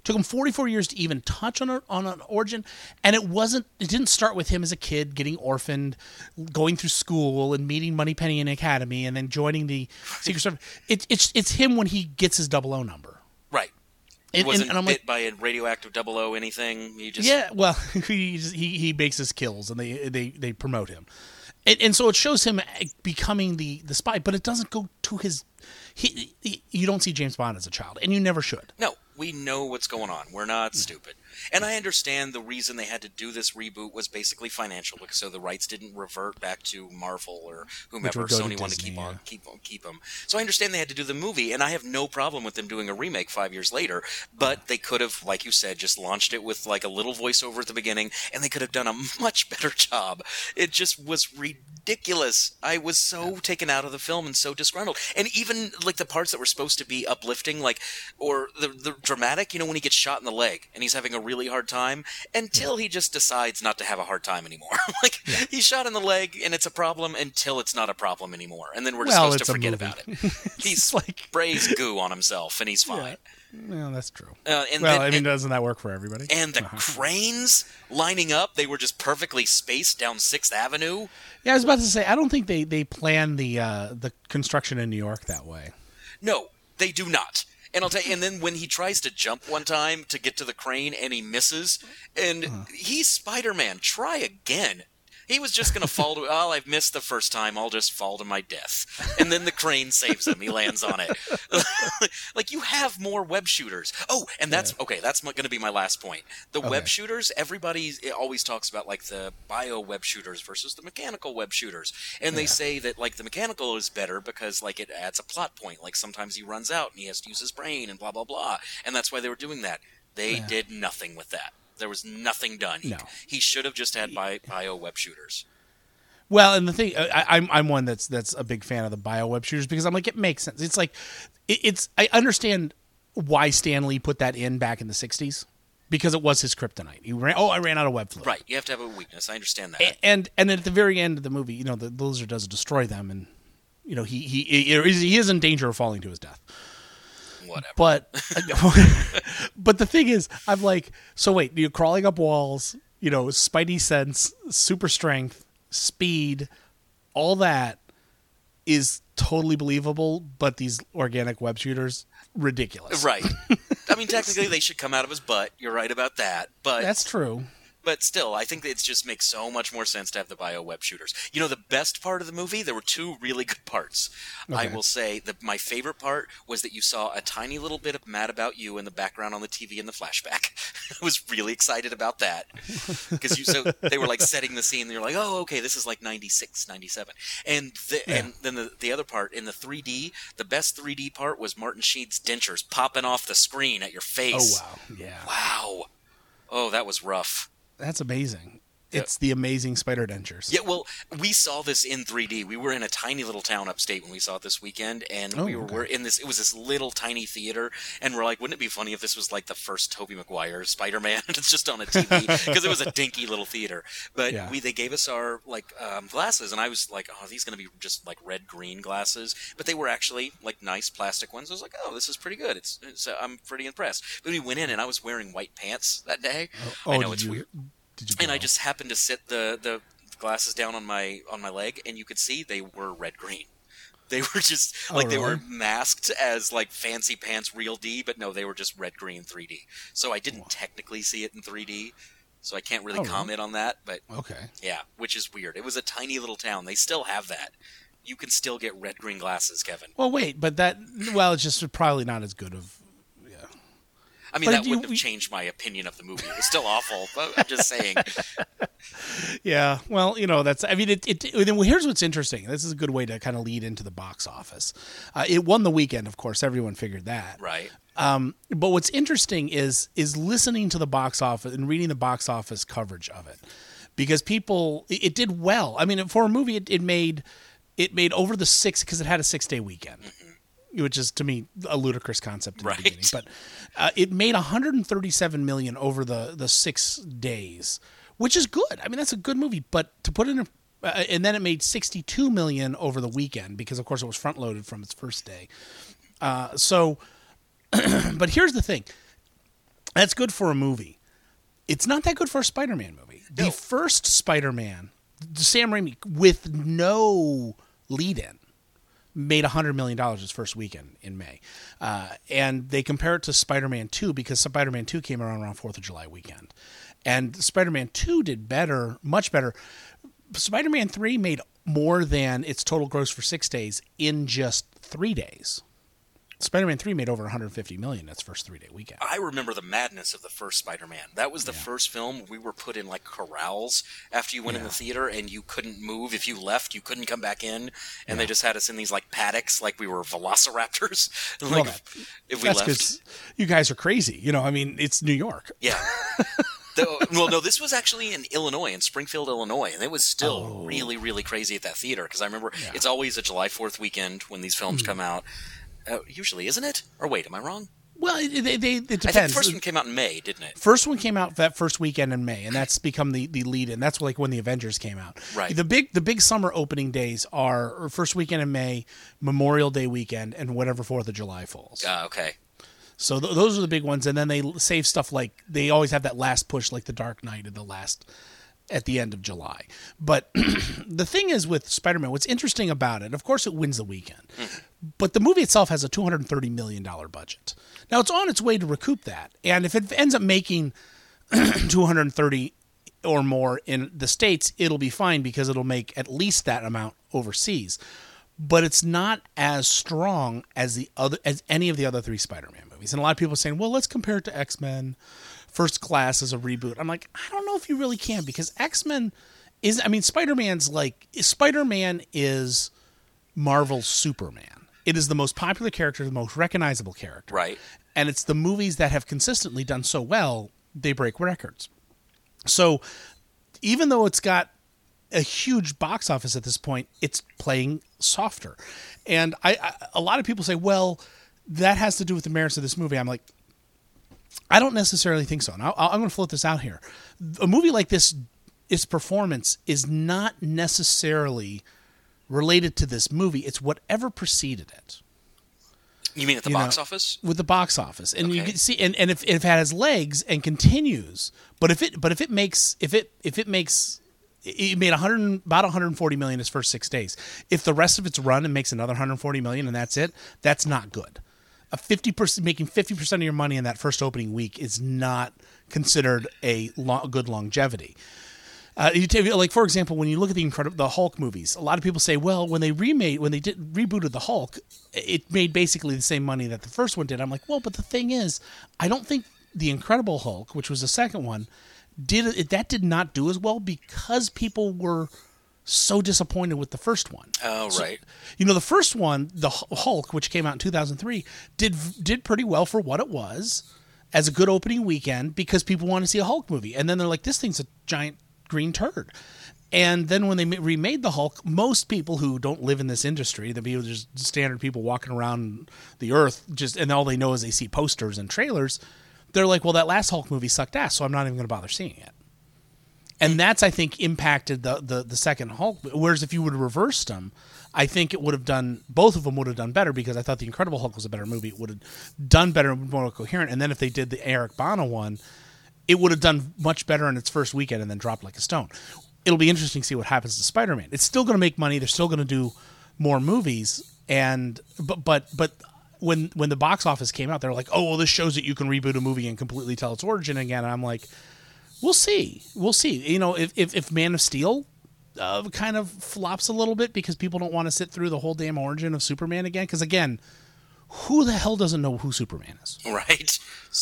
Took him forty-four years to even touch on a, on an origin, and it wasn't. It didn't start with him as a kid getting orphaned, going through school and meeting Moneypenny in Academy, and then joining the Secret Service. It, it's it's him when he gets his double O number. Right. He And, wasn't and, and I'm bit like, by a radioactive double O anything. He just yeah. Well, he just, he he makes his kills, and they they they promote him, and, and so it shows him becoming the the spy, but it doesn't go to his. He, he you don't see James Bond as a child, and you never should. No, we know what's going on. We're not stupid. And I understand the reason they had to do this reboot was basically financial, because so the rights didn't revert back to Marvel or whomever. would go to Sony wanted to Disney, keep yeah. on, keep on, keep them. So I understand they had to do the movie, and I have no problem with them doing a remake five years later. But they could have, like you said, just launched it with like a little voiceover at the beginning, and they could have done a much better job. It just was ridiculous. I was so taken out of the film and so disgruntled, and even like the parts that were supposed to be uplifting, like or the the dramatic, you know, when he gets shot in the leg and he's having a really hard time, until he just decides not to have a hard time anymore. Like yeah. he's shot in the leg and it's a problem until it's not a problem anymore, and then we're just well, supposed to forget movie. about it. He's like sprays goo on himself and he's fine. Yeah. Well, that's true. Uh, and well, then, I mean, and, doesn't that work for everybody? And the uh-huh. cranes lining up, they were just perfectly spaced down Sixth Avenue. Yeah, I was about to say, I don't think they, they planned the uh, the construction in New York that way. No, they do not. And I'll tell you, and then when he tries to jump one time to get to the crane and he misses, and uh-huh. he's Spider-Man, try again. He was just going to fall to, oh, I've missed the first time, I'll just fall to my death. And then the crane saves him, he lands on it. Like, you have more web shooters. Oh, and that's, yeah. okay, that's going to be my last point. The okay. web shooters, everybody always talks about, like, the bio web shooters versus the mechanical web shooters. And they yeah. say that, like, the mechanical is better because, like, it adds a plot point. Like, sometimes he runs out and he has to use his brain and blah, blah, blah. And that's why they were doing that. They yeah. did nothing with that. There was nothing done. He, no. he should have just had bio, bio web shooters. Well, and the thing, I, I'm I'm one that's that's a big fan of the bio web shooters because I'm like, it makes sense. It's like, it, it's I understand why Stan Lee put that in back in the sixties because it was his kryptonite. He ran, oh, I ran out of web fluid. Right, you have to have a weakness. I understand that. And and, and at the very end of the movie, you know, the, the lizard doesn't destroy them, and you know he he he is in danger of falling to his death. Whatever. But but the thing is, I'm like, so wait, you're crawling up walls, you know, spidey sense, super strength, speed, all that is totally believable, but these organic web shooters, ridiculous. Right. I mean, technically they should come out of his butt. You're right about that. But that's true. But still, I think it just makes so much more sense to have the bio web shooters. You know, the best part of the movie, there were two really good parts. Okay. I will say that my favorite part was that you saw a tiny little bit of Mad About You in the background on the T V in the flashback. I was really excited about that. Because you so they were like setting the scene, and you're like, oh, okay, this is like ninety-six, ninety-seven. And, the, yeah. and then the, the other part, in the three D, the best three D part was Martin Sheen's dentures popping off the screen at your face. Oh, wow. Yeah. Wow. Oh, that was rough. That's amazing. It's the amazing spider dentures. Yeah, well, we saw this in three D. We were in a tiny little town upstate when we saw it this weekend, and oh, we were, okay. were in this. It was this little tiny theater, and we're like, wouldn't it be funny if this was like the first Tobey Maguire Spider-Man? It's just on a T V because it was a dinky little theater. But yeah. we they gave us our like um, glasses, and I was like, oh, are these going to be just like red green glasses? But they were actually like nice plastic ones. I was like, oh, this is pretty good. It's, it's uh, I'm pretty impressed. But we went in, and I was wearing white pants that day. Oh, I know did it's you, weird. Did you and I just happened to sit the, the glasses down on my on my leg, and you could see they were red green. They were just oh, like really? They were masked as like fancy pants real D, but no, they were just red green three D. So I didn't technically see it in three D, so I can't really oh, comment really? on that. But okay, yeah, which is weird. It was a tiny little town. They still have that. You can still get red green glasses, Kevin. Well, wait, but that well, it's just probably not as good of. I mean, but that you, wouldn't have changed my opinion of the movie. It was still awful, but I'm just saying. Yeah, well, you know, that's, I mean, it, it, it, here's what's interesting. This is a good way to kind of lead into the box office. Uh, it won the weekend, of course. Everyone figured that. Right. Um, but what's interesting is is listening to the box office and reading the box office coverage of it. Because people, it, it did well. I mean, for a movie, it, it made it made over the six, because it had a six-day weekend. Mm-hmm. Which is, to me, a ludicrous concept in right. the beginning. But uh, it made one hundred thirty-seven million dollars over the, the six days, which is good. I mean, that's a good movie. But to put it in a, uh, and then it made sixty-two million dollars over the weekend because, of course, it was front-loaded from its first day. Uh, so, but here's the thing. That's good for a movie. It's not that good for a Spider-Man movie. No. The first Spider-Man, Sam Raimi, with no lead-in, made one hundred million dollars his first weekend in May. Uh, and they compare it to Spider-Man two because Spider-Man two came around around fourth of July weekend. And Spider-Man two did better, much better. Spider-Man three made more than its total gross for six days in just three days. Spider-Man three made over one hundred fifty million dollars its first three-day weekend. I remember the madness of the first Spider-Man. That was the Yeah. first film we were put in like corrals after you went in Yeah. the theater, and you couldn't move. If you left, you couldn't come back in, and Yeah. they just had us in these like paddocks, like we were velociraptors. like Well, that- if we That's left, because you guys are crazy. You know, I mean, it's New York. yeah. The, well, no, this was actually in Illinois, in Springfield, Illinois, and it was still Oh. really, really crazy at that theater because I remember Yeah. it's always a July fourth weekend when these films Mm. come out. Uh, usually, isn't it? Or wait, am I wrong? Well, it, they, they, it depends. I think the first one came out in May, didn't it? First one came out that first weekend in May, and that's become the, the lead in. That's like when the Avengers came out. Right. The big the big summer opening days are first weekend in May, Memorial Day weekend, and whatever Fourth of July falls. Uh, okay. So th- those are the big ones, and then they save stuff like they always have that last push, like the Dark Knight in the last at the end of July. But the thing is with Spider-Man, what's interesting about it, of course, it wins the weekend, but the movie itself has a two hundred thirty million dollars budget. Now it's on its way to recoup that, and if it ends up making two hundred thirty or more in the States, it'll be fine because it'll make at least that amount overseas. But it's not as strong as the other as any of the other three Spider-Man movies. And a lot of people are saying, well, let's compare it to X-Men, First Class as a reboot. I'm like, I don't know if you really can because X-Men is, I mean, Spider-Man's like, Spider-Man is Marvel's Superman. It is the most popular character, the most recognizable character. Right. And it's the movies that have consistently done so well, they break records. So even though it's got a huge box office at this point, it's playing softer. And I, I a lot of people say, well, that has to do with the merits of this movie. I'm like, I don't necessarily think so. And I'll, I'm going to float this out here. A movie like this, its performance is not necessarily related to this movie. It's whatever preceded it. You mean at the You box know, office? With the box office, and you Okay. can see, and, and if, if it has legs and continues, but if it but if it makes if it if it makes it made one hundred about one hundred forty million its first six days. If the rest of its run and makes another one hundred forty million and that's it, that's not good. A fifty percent making fifty percent of your money in that first opening week is not considered a lo- good longevity. Uh, you take, like for example, when you look at the incredible the Hulk movies, a lot of people say, well, when they remade when they did rebooted the Hulk, it made basically the same money that the first one did. I'm like, well, but the thing is, I don't think the Incredible Hulk, which was the second one, did it, that did not do as well because people were so disappointed with the first one. Oh, So, right. you know, the first one, the Hulk, which came out in two thousand three, did did pretty well for what it was as a good opening weekend because people want to see a Hulk movie, and then they're like, this thing's a giant green turd. And then when they remade the Hulk, most people who don't live in this industry, the people just standard people walking around the earth, just and all they know is they see posters and trailers, they're like, well, that last Hulk movie sucked ass, so I'm not even going to bother seeing it. And that's, I think, impacted the, the the second Hulk. Whereas if you would have reversed them, I think it would have done, both of them would have done better because I thought the Incredible Hulk was a better movie. It would have done better and more coherent. And then if they did the Eric Bana one, it would have done much better in its first weekend and then dropped like a stone. It'll be interesting to see what happens to Spider-Man. It's still going to make money. They're still going to do more movies. And but but but when when the box office came out, they're like, oh, well, this shows that you can reboot a movie and completely tell its origin again. And I'm like, we'll see. We'll see. You know, if if, if Man of Steel uh, kind of flops a little bit because people don't want to sit through the whole damn origin of Superman again. Because again, who the hell doesn't know who Superman is? Right.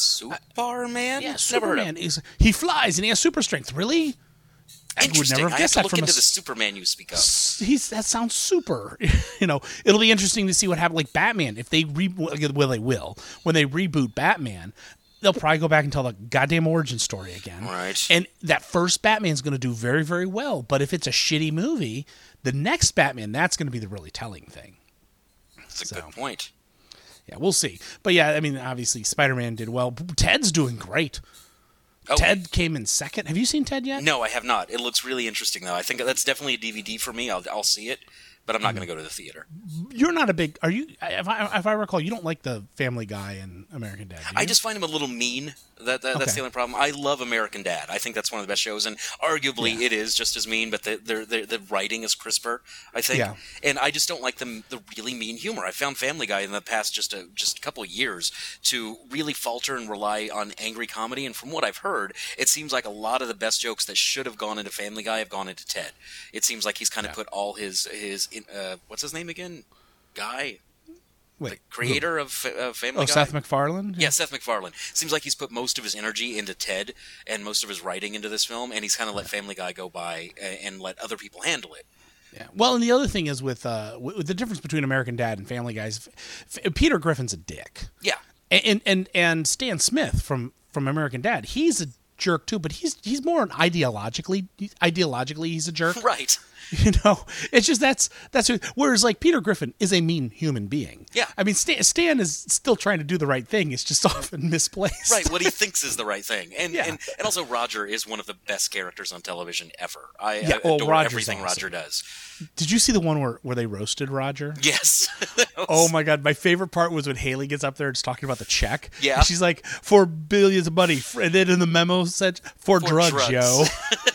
Superman? Yeah, Never heard Superman of. is he flies and he has super strength. Really? I would Interesting. never have I have guessed to that look from into a the Superman you speak of. he's that sounds super. You know, it'll be interesting to see what happens. Like Batman, if they re well, they will when they reboot Batman, they'll probably go back and tell the goddamn origin story again. Right. And that first Batman's going to do very, very well. But if it's a shitty movie, the next Batman, that's going to be the really telling thing. That's a So. good point. Yeah, we'll see. But yeah, I mean, obviously Spider-Man did well. Ted's doing great. Oh, Ted came in second. Have you seen Ted yet? No, I have not. It looks really interesting, though. I think that's definitely a D V D for me. I'll, I'll see it. but I'm not going to go to the theater. You're not a big. Are you? If I if I recall, you don't like the Family Guy and American Dad. Do you? I just find him a little mean. That, that Okay. That's the only problem. I love American Dad. I think that's one of the best shows, and arguably Yeah. it is just as mean. But the the, the the writing is crisper, I think. Yeah. And I just don't like the the really mean humor. I found Family Guy in the past just a just a couple of years to really falter and rely on angry comedy. And from what I've heard, it seems like a lot of the best jokes that should have gone into Family Guy have gone into Ted. It seems like he's kind of Yeah. put all his his uh, what's his name again? Guy. Wait, The creator of uh, Family Oh, Guy. Seth MacFarlane. Yeah, Seth MacFarlane. Seems like he's put most of his energy into Ted and most of his writing into this film, and he's kind of let Family Guy go by uh, and let other people handle it. Yeah. Well, and the other thing is with uh, with the difference between American Dad and Family Guy is F- F- Peter Griffin's a dick. Yeah. And and and Stan Smith from from American Dad, he's a jerk too, but he's he's more ideologically ideologically he's a jerk. Right. You know, it's just that's that's who, whereas like Peter Griffin is a mean human being. Yeah. I mean Stan, Stan is still trying to do the right thing. It's just often misplaced. Right, what he thinks is the right thing. And, Yeah. and and also Roger is one of the best characters on television ever. I, Yeah, I well, adore Roger's everything awesome. Roger does. Did you see the one where where they roasted Roger? Yes. Oh my god, my favorite part was when Haley gets up there and is talking about the check. Yeah. And she's like, for billions of money. And then in the memo said, for, For drugs, drugs. yo.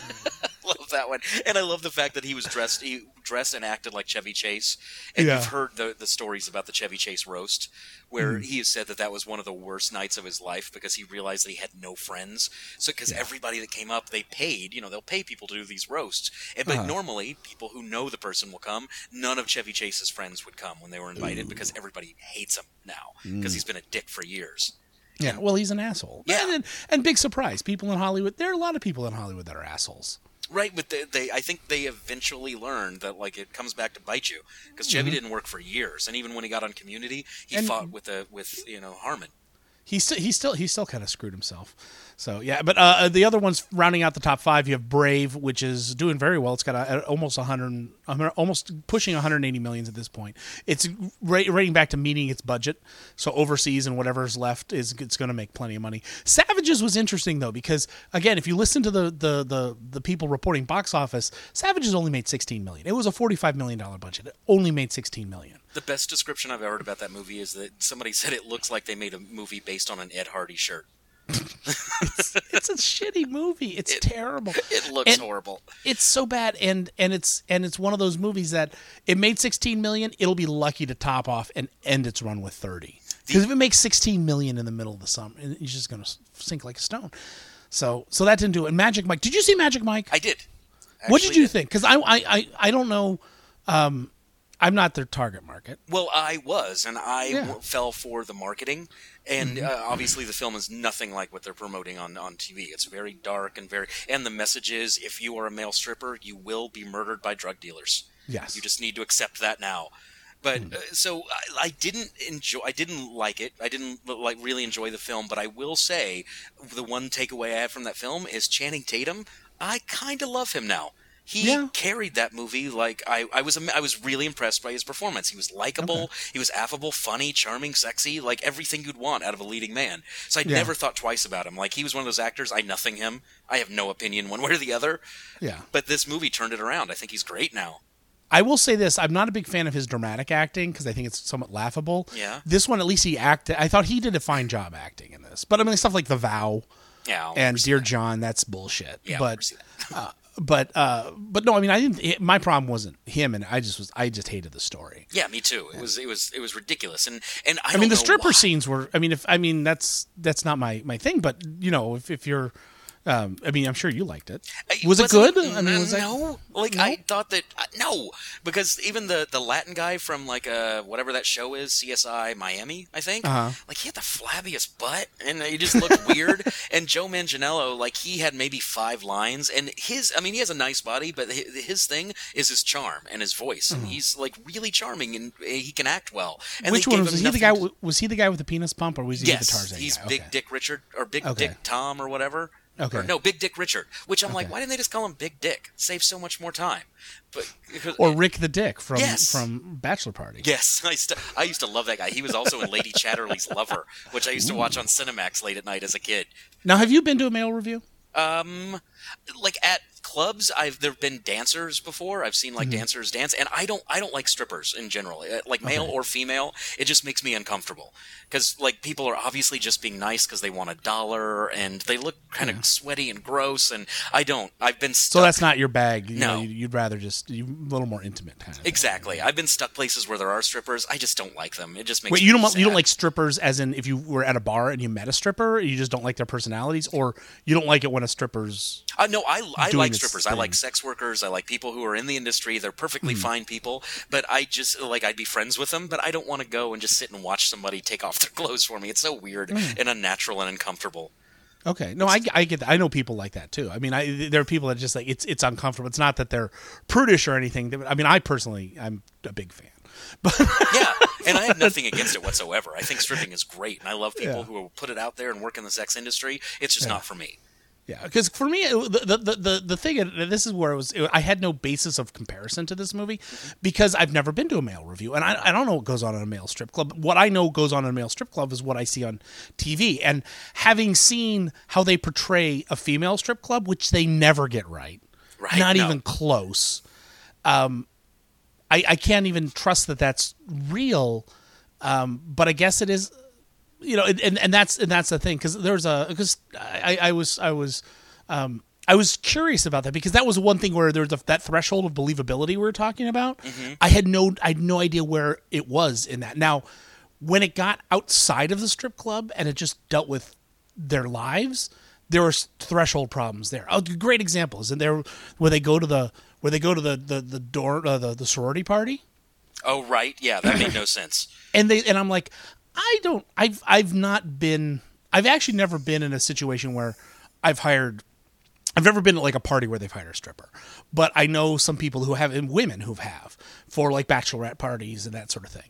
Love that one, and I love the fact that he was dressed. He dressed and acted like Chevy Chase. And Yeah. you've heard the the stories about the Chevy Chase roast, where Mm. he has said that that was one of the worst nights of his life because he realized that he had no friends. So because everybody that came up, they paid. You know, they'll pay people to do these roasts. And but Uh-huh. normally, people who know the person will come. None of Chevy Chase's friends would come when they were invited because everybody hates him now because Mm. he's been a dick for years. Yeah, well, he's an asshole. Yeah. And, and, and big surprise, people in Hollywood, there are a lot of people in Hollywood that are assholes. Right, but they, they, I think they eventually learned that like it comes back to bite you because Chevy Mhm. didn't work for years, and even when he got on Community, he And- fought with the with you know Harmon. He still he still he still kind of screwed himself. So yeah, but uh, the other ones rounding out the top five, you have Brave, which is doing very well. It's got a, a, almost one hundred, almost pushing one hundred eighty millions at this point. It's ra- rating back to meeting its budget. So overseas and whatever's left is it's going to make plenty of money. Savages was interesting though because again, if you listen to the the the, the people reporting box office, Savages only made sixteen million. It was a forty-five million dollar budget. It only made sixteen million. The best description I've ever heard about that movie is that somebody said it looks like they made a movie based on an Ed Hardy shirt. It's a shitty movie. It's It- terrible. It looks And horrible. It's so bad, and and it's and it's one of those movies that it made sixteen million. It'll be lucky to top off and end its run with thirty. Because if it makes sixteen million in the middle of the summer, it's just going to sink like a stone. So so that didn't do it. And Magic Mike, did you see Magic Mike? I did. What did Actually you think? Because I, I I I don't know. Um, I'm not their target market. Well, I was, and I Yeah. w- fell for the marketing. And Mhm. uh, obviously, the film is nothing like what they're promoting on, on T V. It's very dark and very. And the message is if you are a male stripper, you will be murdered by drug dealers. Yes. You just need to accept that now. But uh, so I, I didn't enjoy. I didn't like it. I didn't like really enjoy the film. But I will say, the one takeaway I have from that film is Channing Tatum. I kind of love him now. He Yeah. carried that movie like I, I was. I was really impressed by his performance. He was likable. Okay. He was affable, funny, charming, sexy, like everything you'd want out of a leading man. So I Yeah. never thought twice about him. Like he was one of those actors. I nothing him. I have no opinion one way or the other. Yeah. But this movie turned it around. I think he's great now. I will say this: I'm not a big fan of his dramatic acting because I think it's somewhat laughable. Yeah. This one, at least he acted. I thought he did a fine job acting in this. But I mean, stuff like The Vow Yeah. I'll and never see Dear that. John, that's bullshit. Yeah, I'll but never see that. uh, but uh, but no, I mean, I didn't. It, my problem wasn't him, and I just was. I just hated the story. Yeah, me too. It was it was it was ridiculous, and and I, I, don't mean, the know stripper why. scenes were. I mean, if I mean that's that's not my my thing. But you know, if if you're, um, I mean, I'm sure you liked it. Was it wasn't- good? I mean, was that no? Like no? I thought that uh, no, because even the the Latin guy from like uh whatever that show is, C S I Miami, I think. Uh-huh. Like he had the flabbiest butt, and he just looked weird. And Joe Manganiello, like he had maybe five lines, and his I mean he has a nice body, but his, his thing is his charm and his voice, and he's like really charming and he can act well. And Mm-hmm. Which they one gave was him he? The guy nothing to- was he the guy with the penis pump, or was he Yes, the Tarzan he's guy? Big Okay. Dick Richard or Big Okay. Dick Tom or whatever. Okay. Or, no, Big Dick Richard. Which I'm like, Okay. why didn't they just call him Big Dick? Save so much more time. But because, Or Rick the Dick from Yes. from Bachelor Party. yes, I used, to, I used to love that guy. He was also in Lady Chatterley's Lover, which I used to watch on Cinemax late at night as a kid. Now, have you been to a male review? Um, Like at clubs, I've there've been dancers before. I've seen like Mm-hmm. dancers dance, and I don't I don't like strippers in general, Uh, like male Okay. or female. It just makes me uncomfortable because like people are obviously just being nice because they want a dollar, and they look kind of sweaty and gross, and I don't. I've been stuck. So that's not your bag. You No. know, you- you'd rather just you, a little more intimate kind of thing. Exactly. I've been stuck places where there are strippers. I just don't like them. It just makes Wait, me you don't sad. you don't like strippers as in if you were at a bar and you met a stripper, you just don't like their personalities, or you don't like it when a stripper's Uh, no, I, I doing like its strippers. I like thing. sex workers. I like people who are in the industry. They're perfectly Hmm. fine people. But I just, like, I'd be friends with them, but I don't want to go and just sit and watch somebody take off their clothes for me. It's so weird Hmm. and unnatural and uncomfortable. Okay, no, I, I get that. I know people like that too. I mean, I, there are people that just like it's it's uncomfortable. It's not that they're prudish or anything. I mean, I personally, I'm a big fan. But Yeah, and I have nothing against it whatsoever. I think stripping is great, and I love people Yeah. who will put it out there and work in the sex industry. It's just not for me. yeah, because for me, it- the, the the the thing, and this is where it was. I had no basis of comparison to this movie because I've never been to a male review, and I, I don't know what goes on in a male strip club. What I know goes on in a male strip club is what I see on T V, and having seen how they portray a female strip club, which they never get right, Right, not no. even close. Um, I, I can't even trust that that's real, um, but I guess it is. You know, and, and that's and that's the thing because there's a because I, I was I was um, I was curious about that because that was one thing where there's a, that threshold of believability we were talking about. I had no I had no idea where it was in that. Now, when it got outside of the strip club and it just dealt with their lives, there were threshold problems there. A great example is in there where they go to the where they go to the the the door uh, the the sorority party. Oh, right. Yeah, that made no sense. And they and I'm like, I don't. I've I've not been. I've actually never been in a situation where I've hired. I've never been at like a party where they've hired a stripper, but I know some people who have, and women who have, for like bachelorette parties and that sort of thing.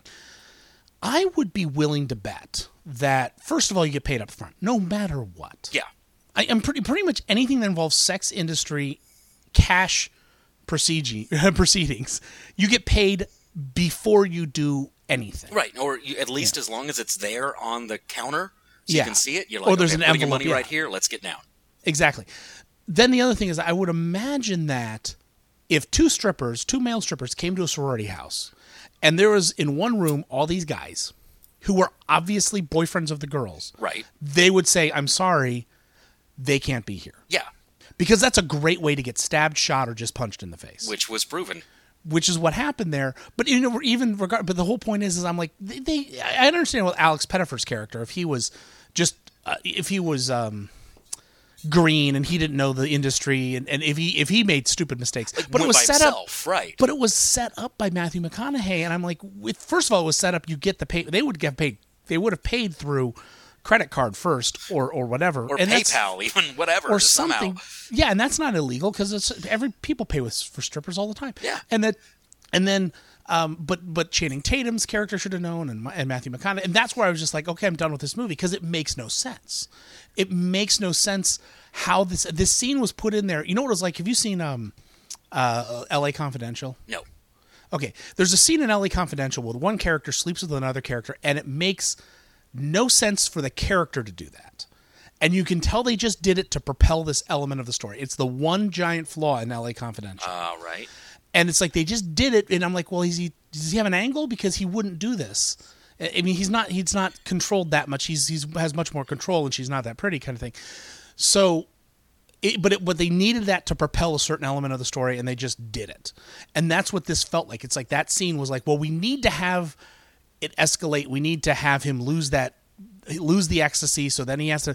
I would be willing to bet that first of all, you get paid up front, no matter what. Yeah. I am pretty pretty much anything that involves sex industry, cash, proceeding proceedings. You get paid before you do anything. Right, or you, at least as long as it's there on the counter so Yeah. you can see it. You're like, Or there's okay, an putting your envelope, money yeah. right here. Let's get down. Exactly. Then the other thing is I would imagine that if two strippers, two male strippers came to a sorority house and there was in one room all these guys who were obviously boyfriends of the girls, Right. they would say, I'm sorry, they can't be here. Yeah, Because that's a great way to get stabbed, shot, or just punched in the face. which was proven. Which is what happened there. But you know, even regard. But the whole point is, is I'm like, they. they I understand with Alex Pettyfer's character, if he was just, uh, if he was um, green and he didn't know the industry, and, and if he if he made stupid mistakes, Like, but it went was by set himself, up, right. But it was set up by Matthew McConaughey, and I'm like, with first of all, it was set up. You get the pay. They would get paid. They would have paid through credit card first, or or whatever, Or and that's- PayPal, even whatever, or somehow. something. Yeah, and that's not illegal because it's every people pay with for strippers all the time. Yeah. and that, and then, um, but but Channing Tatum's character should have known, and and Matthew McConaughey, and that's where I was just like, okay, I'm done with this movie because it makes no sense. It makes no sense how this this scene was put in there. You know what it was like? Have you seen um, uh, L A Confidential? No. Okay, there's a scene in L A Confidential where one character sleeps with another character, and it makes no sense for the character to do that. And you can tell they just did it to propel this element of the story. It's the one giant flaw in L A Confidential. All right. And it's like they just did it, and I'm like, well, is he, does he have an angle? Because he wouldn't do this. I I mean, he's not he's not controlled that much. He's he's has much more control, and she's not that pretty, kind of thing. So, it, but it, but they needed that to propel a certain element of the story, and they just did it. And that's what this felt like. It's like that scene was like, well, we need to have it escalate. We need to have him lose that lose the ecstasy, so then he has to.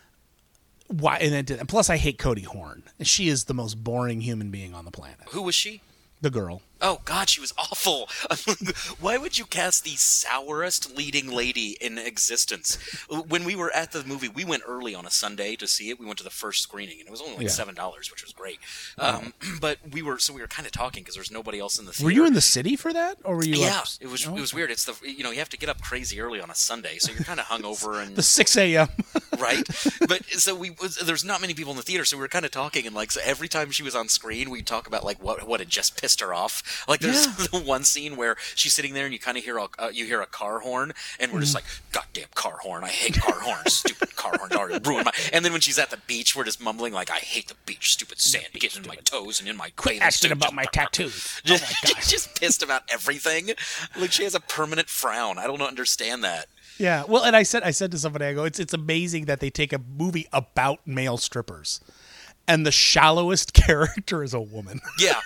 Why? And it did. And plus, I hate Cody Horn. She is the most boring human being on the planet. Who was she? The girl. Oh, God, she was awful. Why would you cast the sourest leading lady in existence? When we were at the movie, we went early on a Sunday to see it. We went to the first screening, and it was only like Yeah. seven dollars, which was great. Um, but we were, so we were kind of talking because there was nobody else in the theater. Were you in the city for that, or were you? Yeah, up- it was Oh, it was okay. weird. It's the you know you have to get up crazy early on a Sunday, so you're kind of hungover and The six a.m. Right? But so we there's not many people in the theater, so we were kind of talking, and like so every time she was on screen, we'd talk about like what what had just pissed her off. Like there's Yeah. the one scene where she's sitting there and you kind of hear a uh, you hear a car horn, and we're just like, goddamn car horn, I hate car horns, stupid car horns already ruined my. And then when she's at the beach, we're just mumbling like, I hate the beach, stupid sand getting in my toes and in my Quit bathing asking suit. about my tattoos. Just, Oh my God. just pissed about everything. Like she has a permanent frown. I don't understand that. Yeah, well, and I said I said to somebody, I go, it's it's amazing that they take a movie about male strippers, and the shallowest character is a woman. Yeah.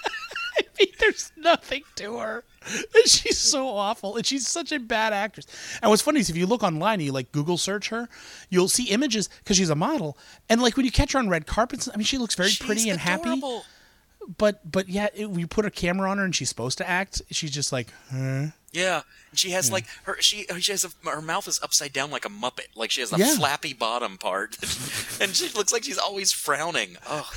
I mean, there's nothing to her. And she's so awful, and she's such a bad actress. And what's funny is if you look online and you like Google search her, you'll see images because she's a model, and like when you catch her on red carpets, I mean, she looks very She's pretty and adorable. happy. But but yeah, it, we put a camera on her and she's supposed to act. She's just like, huh? Yeah, and she has like her she she has a, her mouth is upside down like a Muppet. Like she has a Yeah. flappy bottom part, and she looks like she's always frowning. Oh,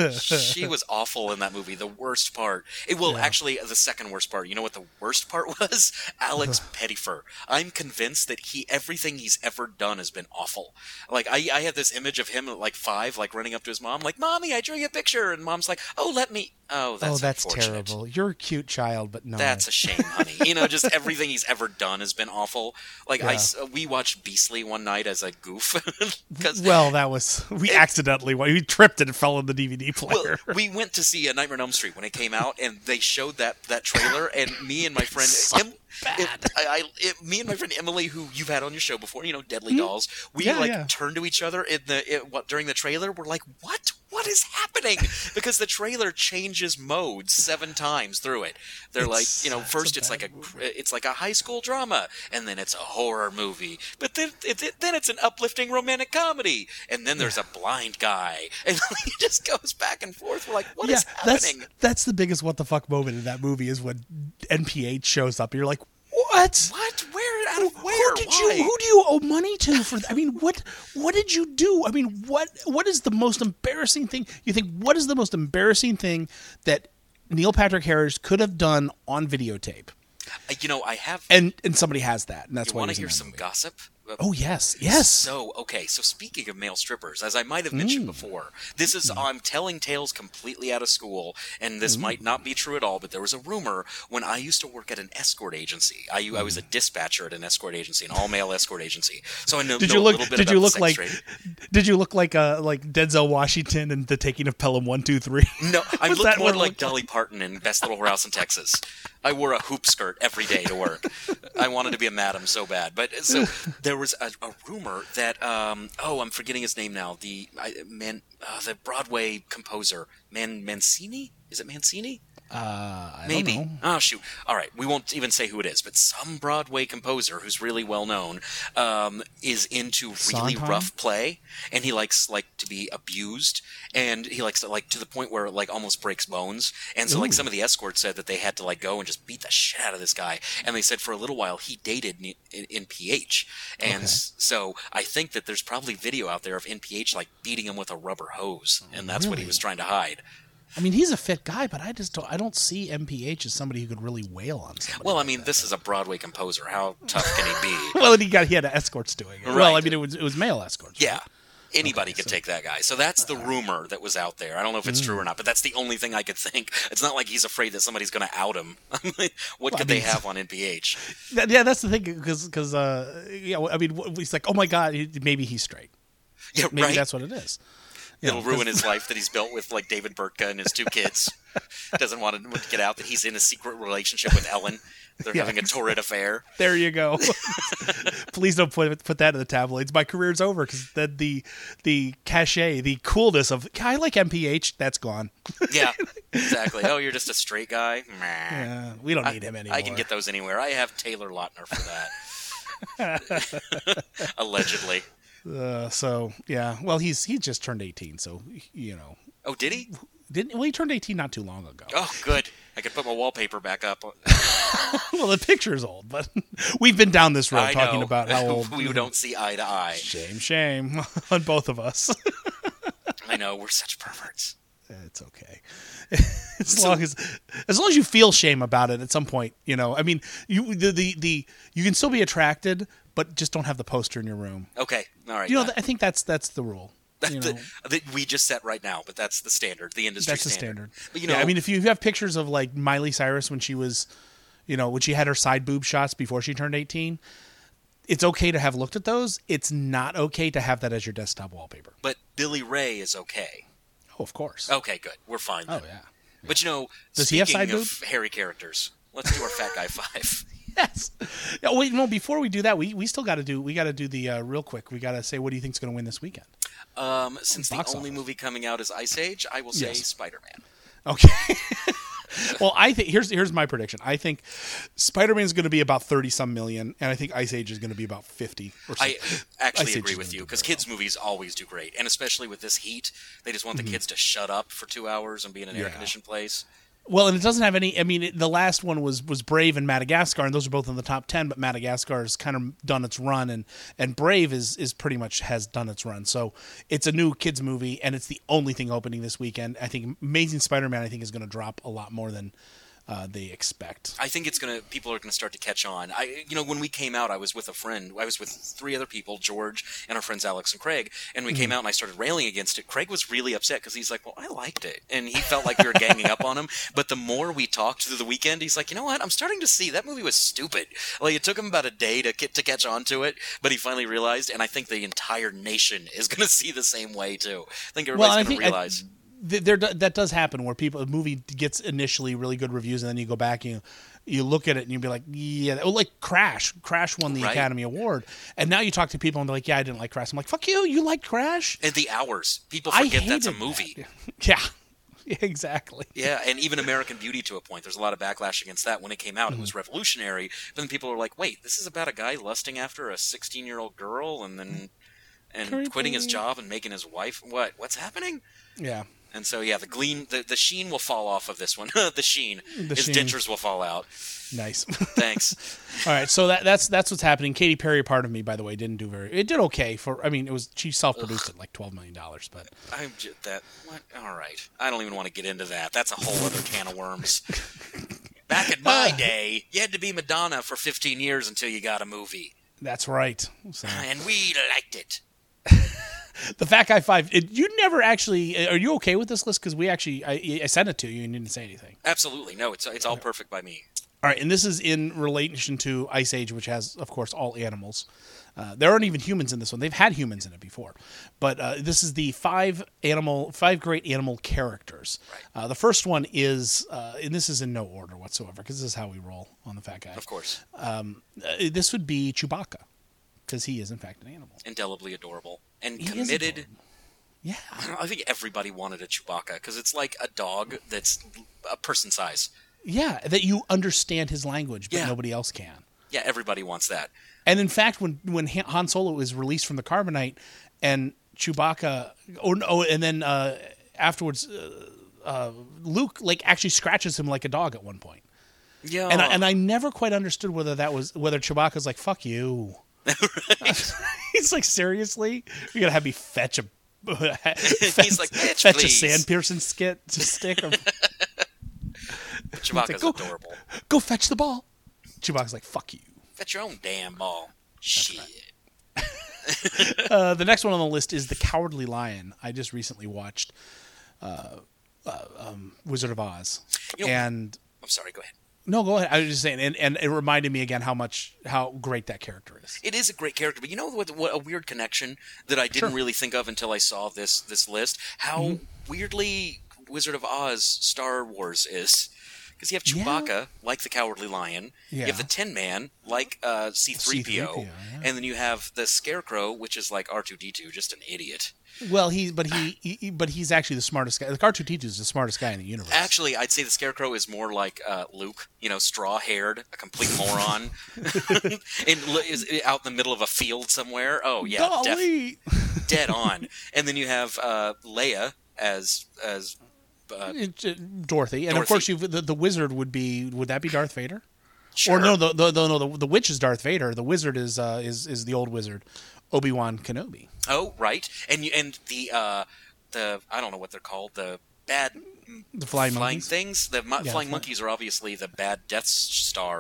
she was awful in that movie. The worst part. It well, actually, the second worst part. You know what the worst part was? Alex Pettyfer. I'm convinced that he everything he's ever done has been awful. Like I I have this image of him at like five, like running up to his mom, like, "Mommy, I drew you a picture," and mom's like, "Oh, let me." Oh, that's oh, that's unfortunate. terrible. You're a cute child, but no. That's a shame, honey. You know, just everything he's ever done has been awful. Like I, s- we watched Beastly one night as a goof. Cause, Well, that was we accidentally we tripped and it fell in the D V D player. well, we went to see A Nightmare on Elm Street when it came out, and they showed that that trailer, and me and my friend. So Em- it, I, I, it, me and my friend Emily, who you've had on your show before, you know, Deadly Dolls, we Yeah, like yeah. turned to each other in the it, what, during the trailer. We're like, "What? What is happening?" Because the trailer changes modes seven times through it. They're It's like, you know, such first a it's bad like a it's like a high school drama, and then it's a horror movie, but then it, it, then it's an uplifting romantic comedy, and then there's a blind guy, and it just goes back and forth. We're like, "What yeah, is that's happening?" that's the biggest what the fuck moment in that movie is when N P H shows up. And you're like, what? What? Where? Out of where? Who did Why? you? Who do you owe money to for? Th- I mean, what? What did you do? I mean, what? What is the most embarrassing thing? You think? What is the most embarrassing thing that Neil Patrick Harris could have done on videotape? Uh, You know, I have. And and somebody has that, and that's You why. want to he's in hear that some movie. gossip? Uh, Oh yes, yes. So, okay, so speaking of male strippers, as I might have mentioned before, this is, I'm telling tales completely out of school, and this might not be true at all, but there was a rumor when I used to work at an escort agency. I, I was a dispatcher at an escort agency, an all-male escort agency. So I know, Did know you look? a little bit Did about you the look sex like? trade. Did you look like uh like Denzel Washington in The Taking of Pelham One Two Three? No, I What's looked that more one like look Dolly Parton in Best Little Whorehouse in Texas. I wore a hoop skirt every day to work. I wanted to be a madam so bad. But so there was a, a rumor that um, oh, I'm forgetting his name now. The I, man, uh, the Broadway composer Man Mancini. Is it Mancini? Uh, I Maybe. Don't know. Oh shoot! All right, we won't even say who it is, but some Broadway composer who's really well known um, is into really Sondheim? rough play, and he likes like to be abused, and he likes to like to the point where it like almost breaks bones. And so like some of the escorts said that they had to like go and just beat the shit out of this guy, and they said for a little while he dated in, in, in P H, and Okay. s- so I think that there's probably video out there of N P H like beating him with a rubber hose, and that's what he Really? was trying to hide. I mean, he's a fit guy, but I just don't. I don't see M P H as somebody who could really wail on somebody. Well, I like mean, that. this is a Broadway composer. How tough can he be? Well, and he got he had escorts doing it. Well, I Right. mean, it was it was male escorts. Yeah. right? Anybody Okay, could so- take that guy. So that's the rumor that was out there. I don't know if it's true or not, but that's the only thing I could think. It's not like he's afraid that somebody's going to out him. what Well, I could mean, they have on N P H? That- yeah, that's the thing because because uh, yeah, I mean, w- he's like, oh my god, he- maybe he's straight. Yeah, Maybe right. that's what it is. You It'll know, ruin 'cause- his life that he's built with like David Burtka and his two kids. Doesn't want to get out that he's in a secret relationship with Ellen. They're Yeah. having a torrid affair. There you go. Please don't put put that in the tabloids. My career's over because then the the cachet, the coolness of I like M P H, that's gone. Yeah, exactly. Oh, you're just a straight guy? Meh. Yeah, we don't I, need him anymore. I can get those anywhere. I have Taylor Lautner for that. Allegedly. Uh, so yeah, well, he's he just turned eighteen, so you know, Oh, did he? didn't well he turned eighteen not too long ago. Oh, good. I could put my wallpaper back up. Well, the picture's old, but we've been down this road I talking know. about how old. we don't see eye to eye. Shame, shame on both of us. I know, we're such perverts. It's okay. As long as as long as you feel shame about it at some point, you know. I mean, you the, the the you can still be attracted, but just don't have the poster in your room. Okay, All right. You know, uh, I think that's that's the rule. You know, the, the, we just set right now, but that's the standard, the industry that's the standard. standard. But, you know, yeah, I mean, if you have pictures of like Miley Cyrus when she was, you know, when she had her side boob shots before she turned eighteen, it's okay to have looked at those. It's not okay to have that as your desktop wallpaper. But Billy Ray is okay. Oh, of course. Okay, good. We're fine then. Oh, yeah. But, you know, Does he have speaking side of hairy characters, let's do our Fat Guy five. Yes. Oh, wait, no, before we do that, we, we still got to do, we got to do the, uh, real quick, we got to say, what do you think is going to win this weekend? Um, since the Box only office. movie coming out is Ice Age, I will say Yes. Spider-Man. Okay. Well, I think here's here's my prediction. I think Spider-Man is going to be about thirty some million, and I think Ice Age is going to be about fifty. Or so. I actually Ice Age agree is with gonna you do because very kids' movies always do great, and especially with this heat, they just want the kids to shut up for two hours and be in an Yeah. air-conditioned place. Well, and it doesn't have any. I mean, it, the last one was was Brave and Madagascar, and those are both in the top ten. But Madagascar has kind of done its run, and and Brave is is pretty much has done its run. So it's a new kids movie, and it's the only thing opening this weekend. I think Amazing Spider-Man, I think, is going to drop a lot more than uh, they expect. I think it's gonna. People are gonna start to catch on. I, you know, when we came out, I was with a friend. I was with three other people, George and our friends Alex and Craig. And we Mm-hmm. came out, and I started railing against it. Craig was really upset because he's like, "Well, I liked it," and he felt like we were ganging up on him. But the more we talked through the weekend, he's like, "You know what? I'm starting to see that movie was stupid. Like it took him about a day to get to catch on to it, but he finally realized." And I think the entire nation is gonna see the same way too. I think everybody's Well, I gonna think I- realize. Th- there that does happen where people a movie gets initially really good reviews and then you go back and you you look at it and you be like, yeah, oh, like Crash. Crash won the Right. Academy Award, and now you talk to people and they're like, yeah, I didn't like Crash. I'm like, fuck you, you liked Crash? And the hours. People I forget that's a hated movie. that. Yeah, yeah, exactly. Yeah, and even American Beauty to a point. There's a lot of backlash against that. When it came out, Mm-hmm. it was revolutionary. But then people are like, wait, this is about a guy lusting after a sixteen-year-old girl and then and Creepy. quitting his job and making his wife. What? What's happening? Yeah. And so, yeah, the gleam, the, the sheen will fall off of this one. the sheen. The His sheen. dentures will fall out. Nice. Thanks. All right, so that that's that's what's happening. Katy Perry, part of me, by the way, didn't do very. It did okay for. I mean, it was she self-produced it like twelve million dollars, but I'm just, that. What? All right. I don't even want to get into that. That's a whole other can of worms. Back in my day, you had to be Madonna for fifteen years until you got a movie. that's right. So, And we liked it. the Fat Guy Five. It, you never actually. Are you okay with this list? Because we actually, I, I sent it to you and you didn't say anything. Absolutely. No, it's it's all perfect by me. All right, and this is in relation to Ice Age, which has, of course, all animals. Uh, there aren't even humans in this one. They've had humans in it before, but uh, this is the five animal, five great animal characters. Right. Uh, the first one is, uh, and this is in no order whatsoever, because this is how we roll on the Fat Guy. Of course. Uh, this would be Chewbacca, because he is in fact an animal. Indelibly adorable. And He is committed. adorable. Yeah, I think everybody wanted a Chewbacca because it's like a dog that's a person size. yeah, that you understand his language, but Yeah. nobody else can. Yeah, everybody wants that. And in fact, when when Han Han Solo was released from the carbonite, and Chewbacca, oh no, and then uh, afterwards, uh, uh, Luke like actually scratches him like a dog at one point, Yeah. and I, and I never quite understood whether that was whether Chewbacca's like fuck you. He's like, seriously, you're gonna have me fetch a fetch, He's like, "Bitch, fetch please." a sand piercing skit to stick or Chewbacca's go- adorable. go fetch the ball. Chewbacca's like fuck you. Fetch your own damn ball. Shit. Uh, the next one on the list is The Cowardly Lion. I just recently watched uh, uh, um, Wizard of Oz, You know- and I'm sorry, go ahead. no, go ahead. I was just saying, and, and it reminded me again how much how great that character is. It is a great character, but you know what, what a weird connection that I didn't Sure. really think of until I saw this this list? How Mm-hmm. weirdly Wizard of Oz Star Wars is. Because you have Chewbacca, like the Cowardly Lion. You Yeah. have the Tin Man, like uh, C three P O. C three P O, yeah. And then you have the Scarecrow, which is like R two D two, just an idiot. Well, he but he, he but he's actually the smartest guy. Like R two D two is the smartest guy in the universe. Actually, I'd say the Scarecrow is more like uh, Luke, you know, straw-haired, a complete moron, and li- is out in the middle of a field somewhere. Oh yeah, def- Golly! dead on. And then you have uh, Leia as as uh, It's, uh, Dorothy, and of Dorothy. course you the, the wizard would be would that be Darth Vader? sure. Or no, the the, the no the, the witch is Darth Vader. The wizard is uh, is is the old wizard, Obi-Wan Kenobi. Oh right, and you and the uh, the I don't know what they're called, the bad The flying, flying monkeys. things. The mo- Yeah, flying fly- monkeys are obviously the bad Death Star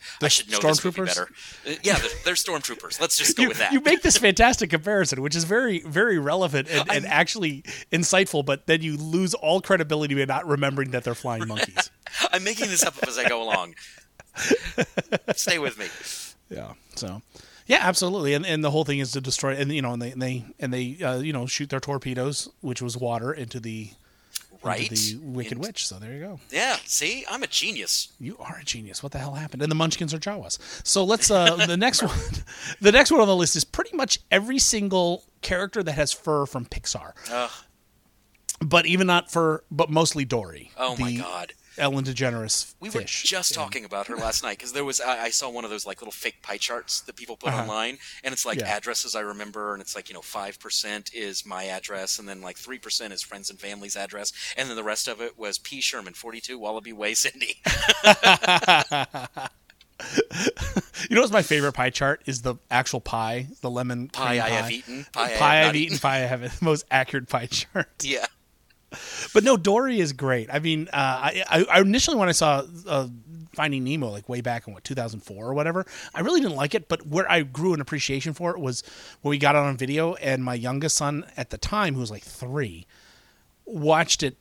I should know this movie better. Uh, yeah, they're, they're stormtroopers. Let's just go you, with that. You make this fantastic comparison, which is very, very relevant and, and actually insightful, but then you lose all credibility by not remembering that they're flying monkeys. I'm making this up as I go along. Stay with me. Yeah. So, yeah, absolutely. And and the whole thing is to destroy, and you know, and they and they and they uh, you know shoot their torpedoes, which was water, into the right into the Wicked In, Witch. So there you go. Yeah. See, I'm a genius. You are a genius. What the hell happened? And the Munchkins are Jawas. So let's uh, the next one. The next one on the list is pretty much every single character that has fur from Pixar. Ugh. But even not for, but mostly Dory. Oh my God. Ellen DeGeneres We fish. were just talking about her last night because there was I, I saw one of those like little fake pie charts that people put Uh-huh. online, and it's like Yeah. addresses I remember, and it's like you know five percent is my address, and then like three percent is friends and family's address, and then the rest of it was P Sherman, forty-two Wallaby Way, Sydney. You know what's my favorite pie chart is the actual pie, the lemon Pie cream I pie. have eaten, pie, I Pie have I've not eaten, pie I haven't. The most accurate pie chart. Yeah. But no, Dory is great. I mean, uh, I, I initially when I saw uh, Finding Nemo, like way back in what two thousand four or whatever, I really didn't like it. But where I grew an appreciation for it was when we got it on video, and my youngest son at the time, who was like three, watched it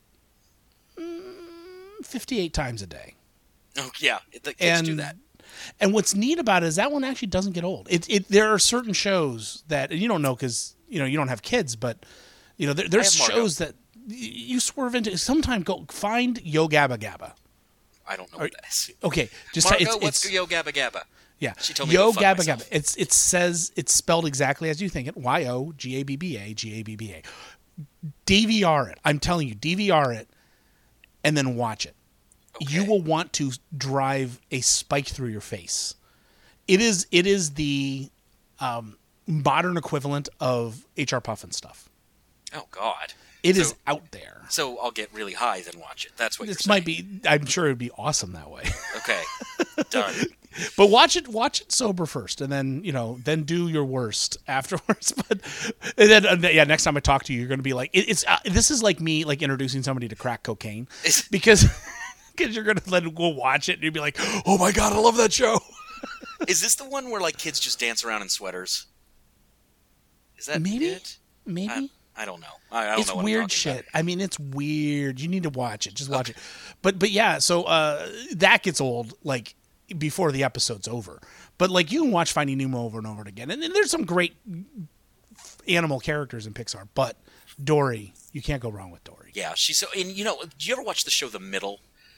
mm, fifty-eight times a day. Oh yeah, the kids and, do that. And what's neat about it is that one actually doesn't get old. It, it there are certain shows that and you don't know because you know you don't have kids, but you know there, there's shows that you swerve into. Sometimes go find Yo Gabba Gabba. I don't know Or, what that is. Okay, just Margo, it's, what's it's, Yo Gabba Gabba? Yeah, She told me Yo to go fuck Gabba myself. Gabba. It's it says it's spelled exactly as you think it. Y O G A B B A G A B B A. D V R it. I'm telling you, D V R it, and then watch it. Okay. You will want to drive a spike through your face. It is it is the um, modern equivalent of H R Puffin stuff. Oh God. It so, is out there. So I'll get really high then watch it. That's what This you're might saying. be. I'm sure it would be awesome that way. Okay. Done. But watch it, watch it sober first, and then you know, then do your worst afterwards. But and then, and then yeah, next time I talk to you, you're going to be like, it, it's uh, this is like me like introducing somebody to crack cocaine because because you're going to let them go watch it, and you'll be like, oh my God, I love that show. Is this the one where like kids just dance around in sweaters? Is that Maybe, it? maybe. I, I don't know. I, I don't It's know what weird I'm talking shit. about. I mean, it's weird. You need to watch it. Just watch it. But but yeah, so uh, that gets old like before the episode's over. But like you can watch Finding Nemo over and over again, and, and there's some great animal characters in Pixar. But Dory, you can't go wrong with Dory. Yeah, she's so. And you know, do you ever watch the show The Middle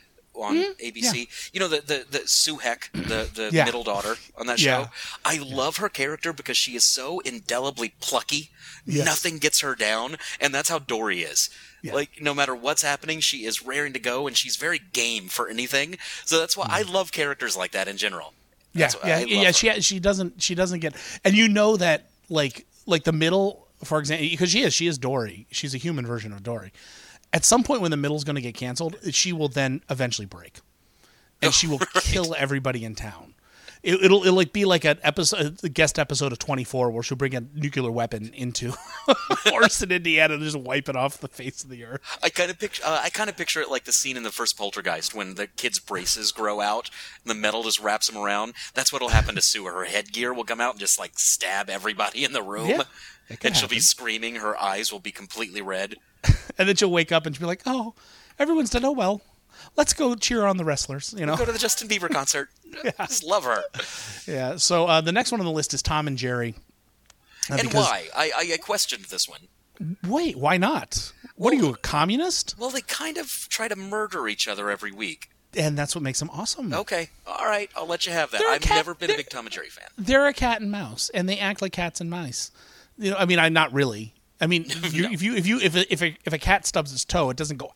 on Mm, A B C? You know the the, the Sue Heck, the the Yeah. middle daughter on that Yeah. show. I love her character because she is so indelibly plucky. Yes. Nothing gets her down, and that's how Dory is. Yeah. Like no matter what's happening, she is raring to go, and she's very game for anything. So that's why I love characters like that in general. Mm. Yeah, That's why yeah, I love yeah. her. She she doesn't she doesn't get, and you know that like like the middle, for example, because she is she is Dory. She's a human version of Dory. At some point when the middle's going to get canceled, she will then eventually break, and she will kill everybody in town. It, it'll it'll like be like an episode, a guest episode of twenty-four, where she'll bring a nuclear weapon into Orson, Indiana, and just wipe it off the face of the earth. I kind of picture. Uh, I kind of picture it like the scene in the first Poltergeist when the kid's braces grow out and the metal just wraps him around. That's what'll happen to Sue. Her headgear will come out and just like stab everybody in the room, Yeah, it could and she'll be happen. screaming. Her eyes will be completely red. And then she'll wake up and she'll be like, "Oh, everyone's done. Oh well, let's go cheer on the wrestlers." You know. Go to the Justin Bieber concert. I just love her. Yeah. So uh, the next one on the list is Tom and Jerry. Uh, and because- why? I, I, I questioned this one. Wait, why not? What are you, a communist? Well, they kind of try to murder each other every week. And that's what makes them awesome. Okay, all right, I'll let you have that. They're a I've cat- never been a they're- big Tom and Jerry fan. They're a cat and mouse, and they act like cats and mice. You know, I mean, I'm not really. I mean, you, if you if you if a, if a, if a cat stubs its toe, it doesn't go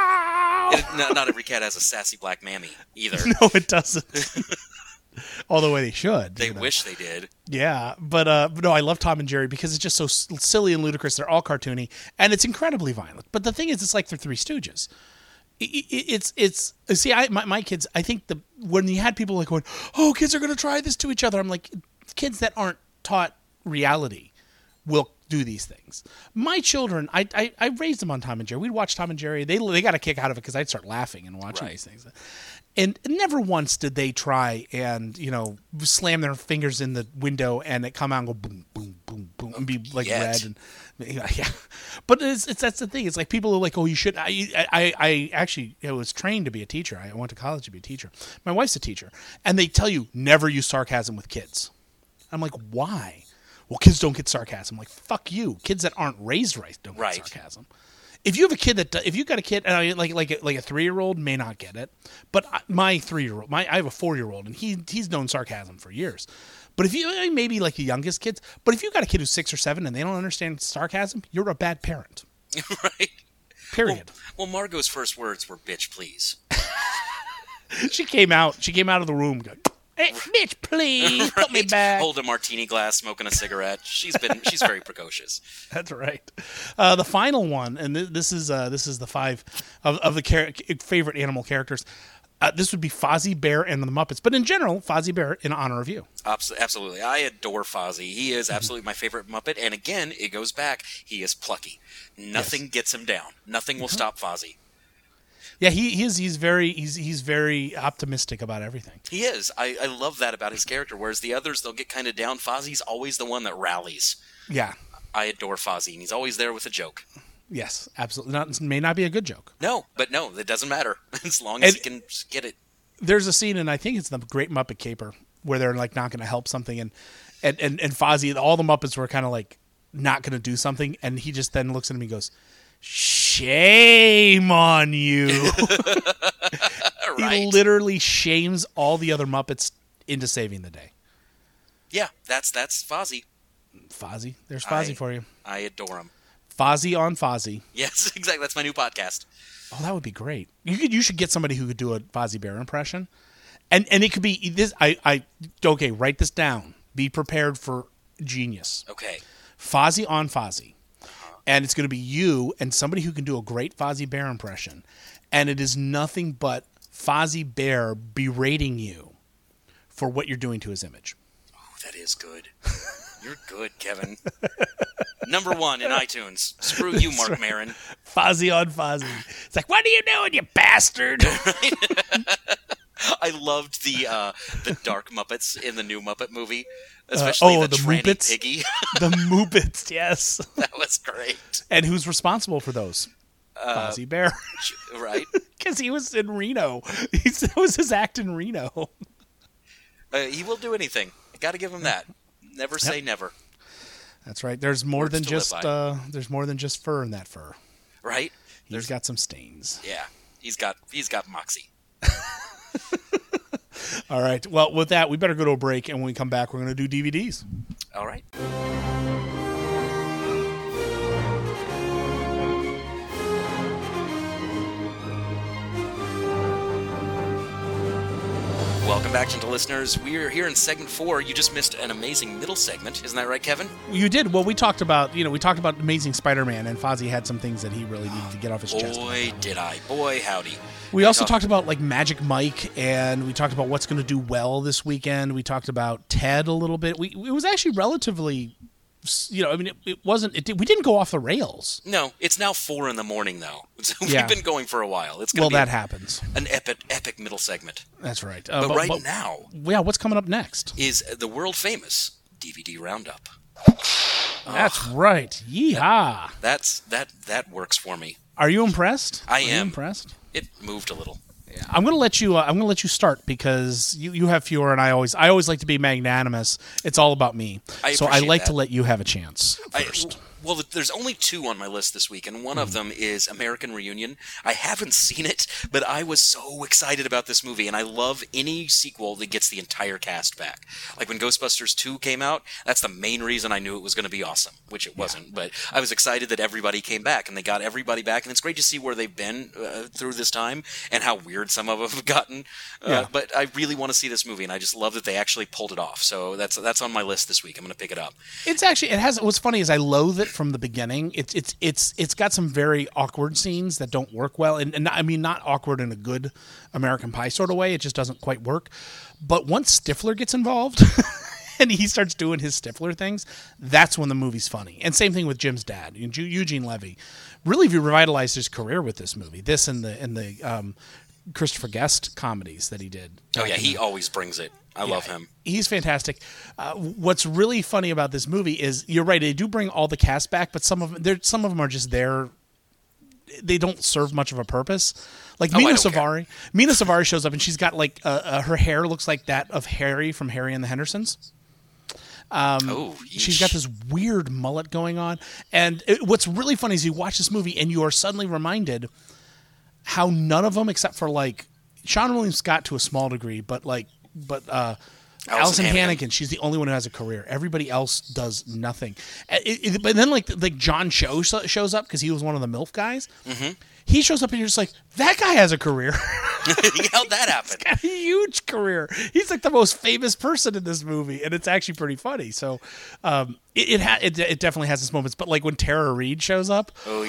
ow. And not, not every cat has a sassy black mammy either. No, it doesn't. Although they should. They you know. wish they did. Yeah, but uh, but no, I love Tom and Jerry because it's just so s- silly and ludicrous. They're all cartoony, and it's incredibly violent. But the thing is, it's like the Three Stooges. I- I- It's it's see, I my, my kids. I think the when you had people like going, "Oh, kids are going to try this to each other," I'm like, kids that aren't taught reality will do these things. My children, I I, I raised them on Tom and Jerry. We'd watch Tom and Jerry. They they got a kick out of it because I'd start laughing and watching Right. these things. And never once did they try and, you know, slam their fingers in the window and it come out and go boom, boom, boom, boom, and be like Yet. red. And yeah, but it's, it's that's the thing. It's like people are like, oh, you should. I, I, I actually I was trained to be a teacher. I went to college to be a teacher. My wife's a teacher, and they tell you never use sarcasm with kids. I'm like, why? Well, kids don't get sarcasm. I'm like, fuck you. Kids that aren't raised right don't get Right. sarcasm. If you have a kid that, if you got a kid, uh, like like a, like a three year old may not get it, but I- my three year old, my I have a four year old, and he he's known sarcasm for years. But if you maybe like the youngest kids, but if you got a kid who's six or seven and they don't understand sarcasm, you're a bad parent. Right. Period. Well, Margot's first words were "bitch, please." She came out. She came out of the room. Going, hey, bitch, please put me Right? back. Hold a martini glass, smoking a cigarette. She's been she's very precocious. That's right. Uh, the final one, and th- this is uh, this is the five of, of the char- favorite animal characters. Uh, this would be Fozzie Bear and the Muppets, but in general, Fozzie Bear in honor of you. Abs- Absolutely, I adore Fozzie. He is absolutely my favorite Muppet, and again, it goes back. He is plucky. Nothing Yes. gets him down. Nothing will stop Fozzie. Yeah, he, he is. He's very he's he's very optimistic about everything. He is. I, I love that about his character. Whereas the others, they'll get kind of down. Fozzie's always the one that rallies. Yeah. I adore Fozzie, and he's always there with a joke. Yes, absolutely. Not may not be a good joke. No, but no, it doesn't matter as long as And- he can just get it. There's a scene, and I think it's the Great Muppet Caper, where they're like not going to help something, and and and, and Fozzie, all the Muppets were kind of like not going to do something, and he just then looks at him and goes, "Shame on you." Right? He literally shames all the other Muppets into saving the day. Yeah, that's that's Fozzie. Fozzie, there's Fozzie I- for you. I adore him. Fozzie on Fozzie. Yes, exactly. That's my new podcast. Oh, that would be great. You could, you should get somebody who could do a Fozzie Bear impression, and and it could be this. I I okay. Write this down. Be prepared for genius. Okay. Fozzie on Fozzie, and it's going to be you and somebody who can do a great Fozzie Bear impression, and it is nothing but Fozzie Bear berating you for what you're doing to his image. Oh, that is good. You're good, Kevin. Number one in iTunes. Screw you, Mark Maron. Fozzie on Fozzie. It's like, what are you doing, you bastard? I loved the uh, the Dark Muppets in the new Muppet movie, especially oh, the, the tranny Muppets? piggy. The Muppets, yes. That was great. And who's responsible for those? Uh, Fozzie Bear. Right? Because he was in Reno. He's, that was his act in Reno. Uh, he will do anything. Got to give him that. Never say Yep. never. That's right. There's more Words than to live just by. uh, there's more than just fur in that fur. Right? He's There's- got some stains. Yeah. He's got he's got moxie. All right. Well, with that, we better go to a break, and when we come back, we're going to do D V Ds. All right. Welcome back, gentle listeners. We're here in segment four. You just missed an amazing middle segment. Isn't that right, Kevin? You did. Well, we talked about, you know, we talked about Amazing Spider-Man, and Fozzie had some things that he really needed to get off his chest. Boy, did I. Boy, howdy. We also talk- talked about like Magic Mike, and we talked about what's going to do well this weekend. We talked about Ted a little bit. We it was actually relatively, you know, I mean, it, it wasn't. It did, we didn't go off the rails. No, it's now four in the morning, though. So we've Yeah. been going for a while. It's going Well, to be that happens. an epic, epic middle segment. That's right. Uh, But, but, right but- now yeah, what's coming up next? is the world famous D V D roundup. That's right. Yeehaw! That's that that works for me. Are you impressed? I Are you am. impressed. It moved a little. I'm going to let you. Uh, I'm going to let you start because you, you have fewer, and I always I always like to be magnanimous. It's all about me, I so I appreciate like to that. let you have a chance I, first. well, there's only two on my list this week, and one Hmm. of them is American Reunion. I haven't seen it, but I was so excited about this movie, and I love any sequel that gets the entire cast back. Like when Ghostbusters two came out, that's the main reason I knew it was going to be awesome, which it wasn't. But I was excited that everybody came back, and they got everybody back, and it's great to see where they've been uh, through this time and how weird some of them have gotten. Uh, Yeah. But I really want to see this movie, and I just love that they actually pulled it off. So that's that's on my list this week. I'm going to pick it up. It's actually it has. What's funny is I loathe it from the beginning. It's it's it's it's got some very awkward scenes that don't work well, and, and I mean not awkward in a good American Pie sort of way. It just doesn't quite work. But once Stifler gets involved. And he starts doing his Stifler things, that's when the movie's funny. And same thing with Jim's dad, Eugene Levy. Really revitalized his career with this movie. This and the and the um, Christopher Guest comedies that he did. Oh yeah, he always brings it. I yeah, love him. He's fantastic. Uh, what's really funny about this movie is you're right. They do bring all the cast back, but some of them, some of them are just there. They don't serve much of a purpose. Like oh, Mina Savari. Care. Mina Savari shows up and she's got like uh, uh, her hair looks like that of Harry from Harry and the Hendersons. Um, oh, she's got this weird mullet going on. And it, what's really funny is you watch this movie and you are suddenly reminded how none of them, except for like Sean William Scott to a small degree, but like, but uh, Allison Hannigan, she's the only one who has a career. Everybody else does nothing. It, it, but then like like John Cho shows up because he was one of the MILF guys. Mm-hmm. He shows up and you're just like, that guy has a career. How'd that happen? He's got a huge career. He's like the most famous person in this movie, and it's actually pretty funny. So um, it it, ha- it it definitely has its moments. But like when Tara Reid shows up, oh,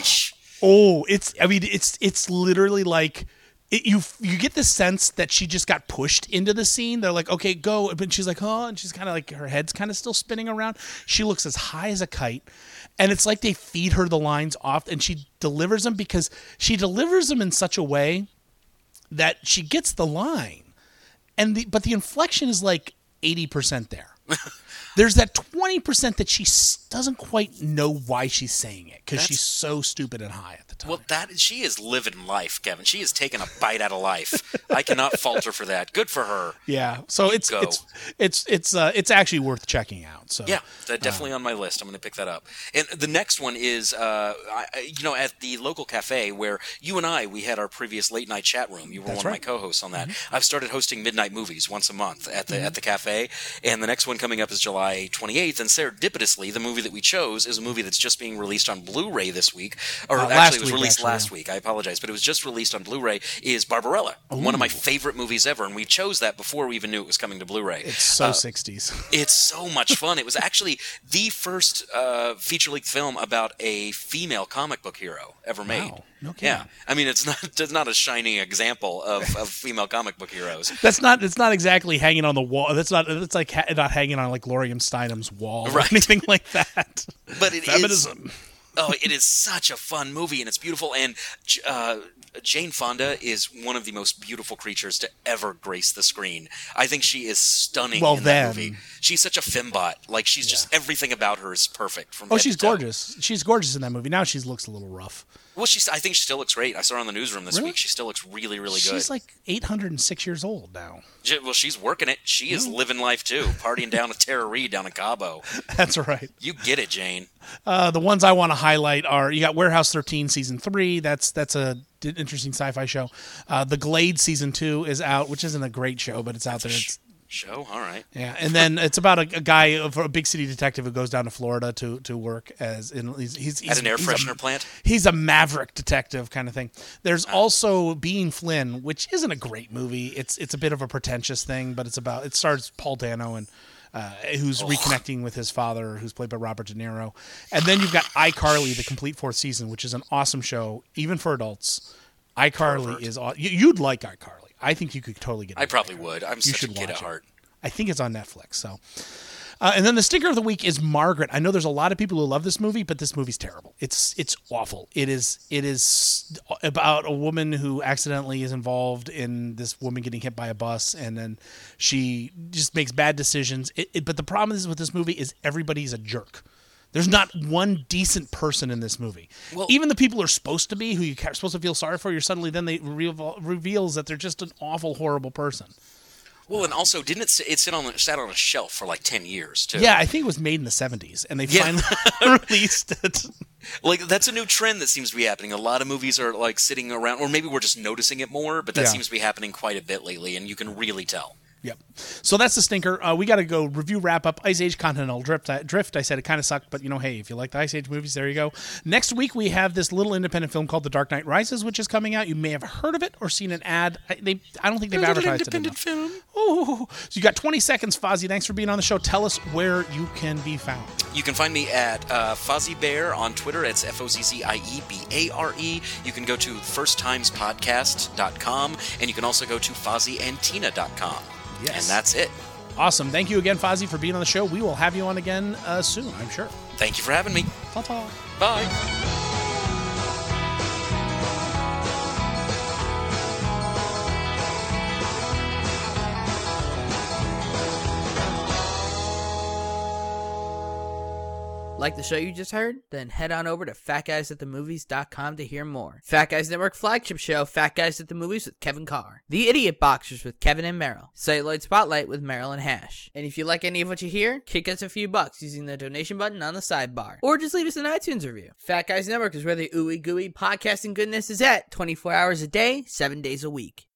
oh, it's I mean it's it's literally like. It, you you get the sense that she just got pushed into the scene. They're like, okay, go. But she's like, oh, and she's kind of like, her head's kind of still spinning around. She looks as high as a kite. And it's like they feed her the lines off and she delivers them because she delivers them in such a way that she gets the line. And the, but the inflection is like eighty percent there. There's that twenty percent that she doesn't quite know why she's saying it because she's so stupid and high at the time. Well, that she is living life, Kevin. She is taking a bite out of life. I cannot fault her for that. Good for her. Yeah. So it's, it's it's it's uh, it's actually worth checking out. So yeah, that's definitely uh, on my list. I'm going to pick that up. And the next one is, uh, I, you know, at the local cafe where you and I we had our previous late night chat room. You were that's one right. of my co-hosts on that. Mm-hmm. I've started hosting midnight movies once a month at the mm-hmm. at the cafe, and the next one coming up is July twenty-eighth, and serendipitously, the movie that we chose is a movie that's just being released on Blu-ray this week, or uh, actually it was week, released actually, last yeah. week. I apologize, but it was just released on Blu-ray. Is Barbarella, Ooh. one of my favorite movies ever, and we chose that before we even knew it was coming to Blu-ray. It's so uh, sixties. It's so much fun. It was actually the first uh, feature-length film about a female comic book hero ever made. Wow. No kidding. Yeah, I mean it's not it's not a shining example of, of female comic book heroes. That's not it's not exactly hanging on the wall. That's not it's like ha- not hanging on like Gloria Steinem's wall right. or anything like that. But it Feminism. is. Oh, it is such a fun movie, and it's beautiful. And uh, Jane Fonda is one of the most beautiful creatures to ever grace the screen. I think she is stunning well, in then. that movie. She's such a fembot. Like, she's yeah. just, everything about her is perfect. From oh, head she's to toe. gorgeous. She's gorgeous in that movie. Now she looks a little rough. Well, she's, I think she still looks great. I saw her on the newsroom this really? week. She still looks really, really she's good. She's like eight hundred six years old now. She, well, she's working it. She is mm. living life, too. Partying down with Tara Reid down in Cabo. That's right. You get it, Jane. Uh, the ones I want to highlight are, you got Warehouse thirteen Season three. That's that's a interesting sci-fi show. Uh, the Glade Season two is out, which isn't a great show, but it's out there. It's show all right yeah and then it's about a, a guy a big city detective who goes down to Florida to to work as in he's, he's, he's at an air he's freshener a, plant he's a maverick detective kind of thing. There's oh. also Being Flynn, which isn't a great movie. It's it's a bit of a pretentious thing, but it's about it stars Paul Dano and uh, who's oh. reconnecting with his father, who's played by Robert De Niro. And then you've got iCarly, the complete fourth season, which is an awesome show even for adults. iCarly Pervert. is you, you'd like iCarly. I think you could totally get it. I probably would. I'm you such should a kid at heart. It. I think it's on Netflix. So, uh, and then the stinker of the week is Margaret. I know there's a lot of people who love this movie, but this movie's terrible. It's it's awful. It is it is about a woman who accidentally is involved in this woman getting hit by a bus, and then she just makes bad decisions. It, it, but the problem is with this movie is everybody's a jerk. There's not one decent person in this movie. Well, even the people who are supposed to be, who you're supposed to feel sorry for, you're suddenly then they reveal, reveals that they're just an awful, horrible person. Well, and also, didn't it sit, it sit on sat on a shelf for like ten years too? Yeah, I think it was made in the seventies, and they yeah. finally released it. Like, that's a new trend that seems to be happening. A lot of movies are like sitting around, or maybe we're just noticing it more, but that yeah. seems to be happening quite a bit lately, and you can really tell. Yep. So that's the stinker. Uh, we got to go review, wrap up Ice Age Continental Drift. I, Drift. I said it kind of sucked, but you know, hey, if you like the Ice Age movies, there you go. Next week we have this little independent film called The Dark Knight Rises, which is coming out. You may have heard of it or seen an ad. I, they, I don't think they've advertised it enough. Film. Oh, so you got twenty seconds, Fozzie. Thanks for being on the show. Tell us where you can be found. You can find me at uh, Fozzie Bear on Twitter. It's F O Z Z I E B A R E. You can go to first times podcast dot com, and you can also go to fozzie and tina dot com. Yes. And that's it. Awesome. Thank you again, Fozzie, for being on the show. We will have you on again uh, soon, I'm sure. Thank you for having me. Ta-ta. Bye. Like the show you just heard? Then head on over to fat guys at the movies dot com to hear more. Fat Guys Network flagship show, Fat Guys at the Movies with Kevin Carr. The Idiot Boxers with Kevin and Meryl. Celluloid Spotlight with Meryl and Hash. And if you like any of what you hear, kick us a few bucks using the donation button on the sidebar. Or just leave us an iTunes review. Fat Guys Network is where the ooey gooey podcasting goodness is at, twenty-four hours a day, seven days a week.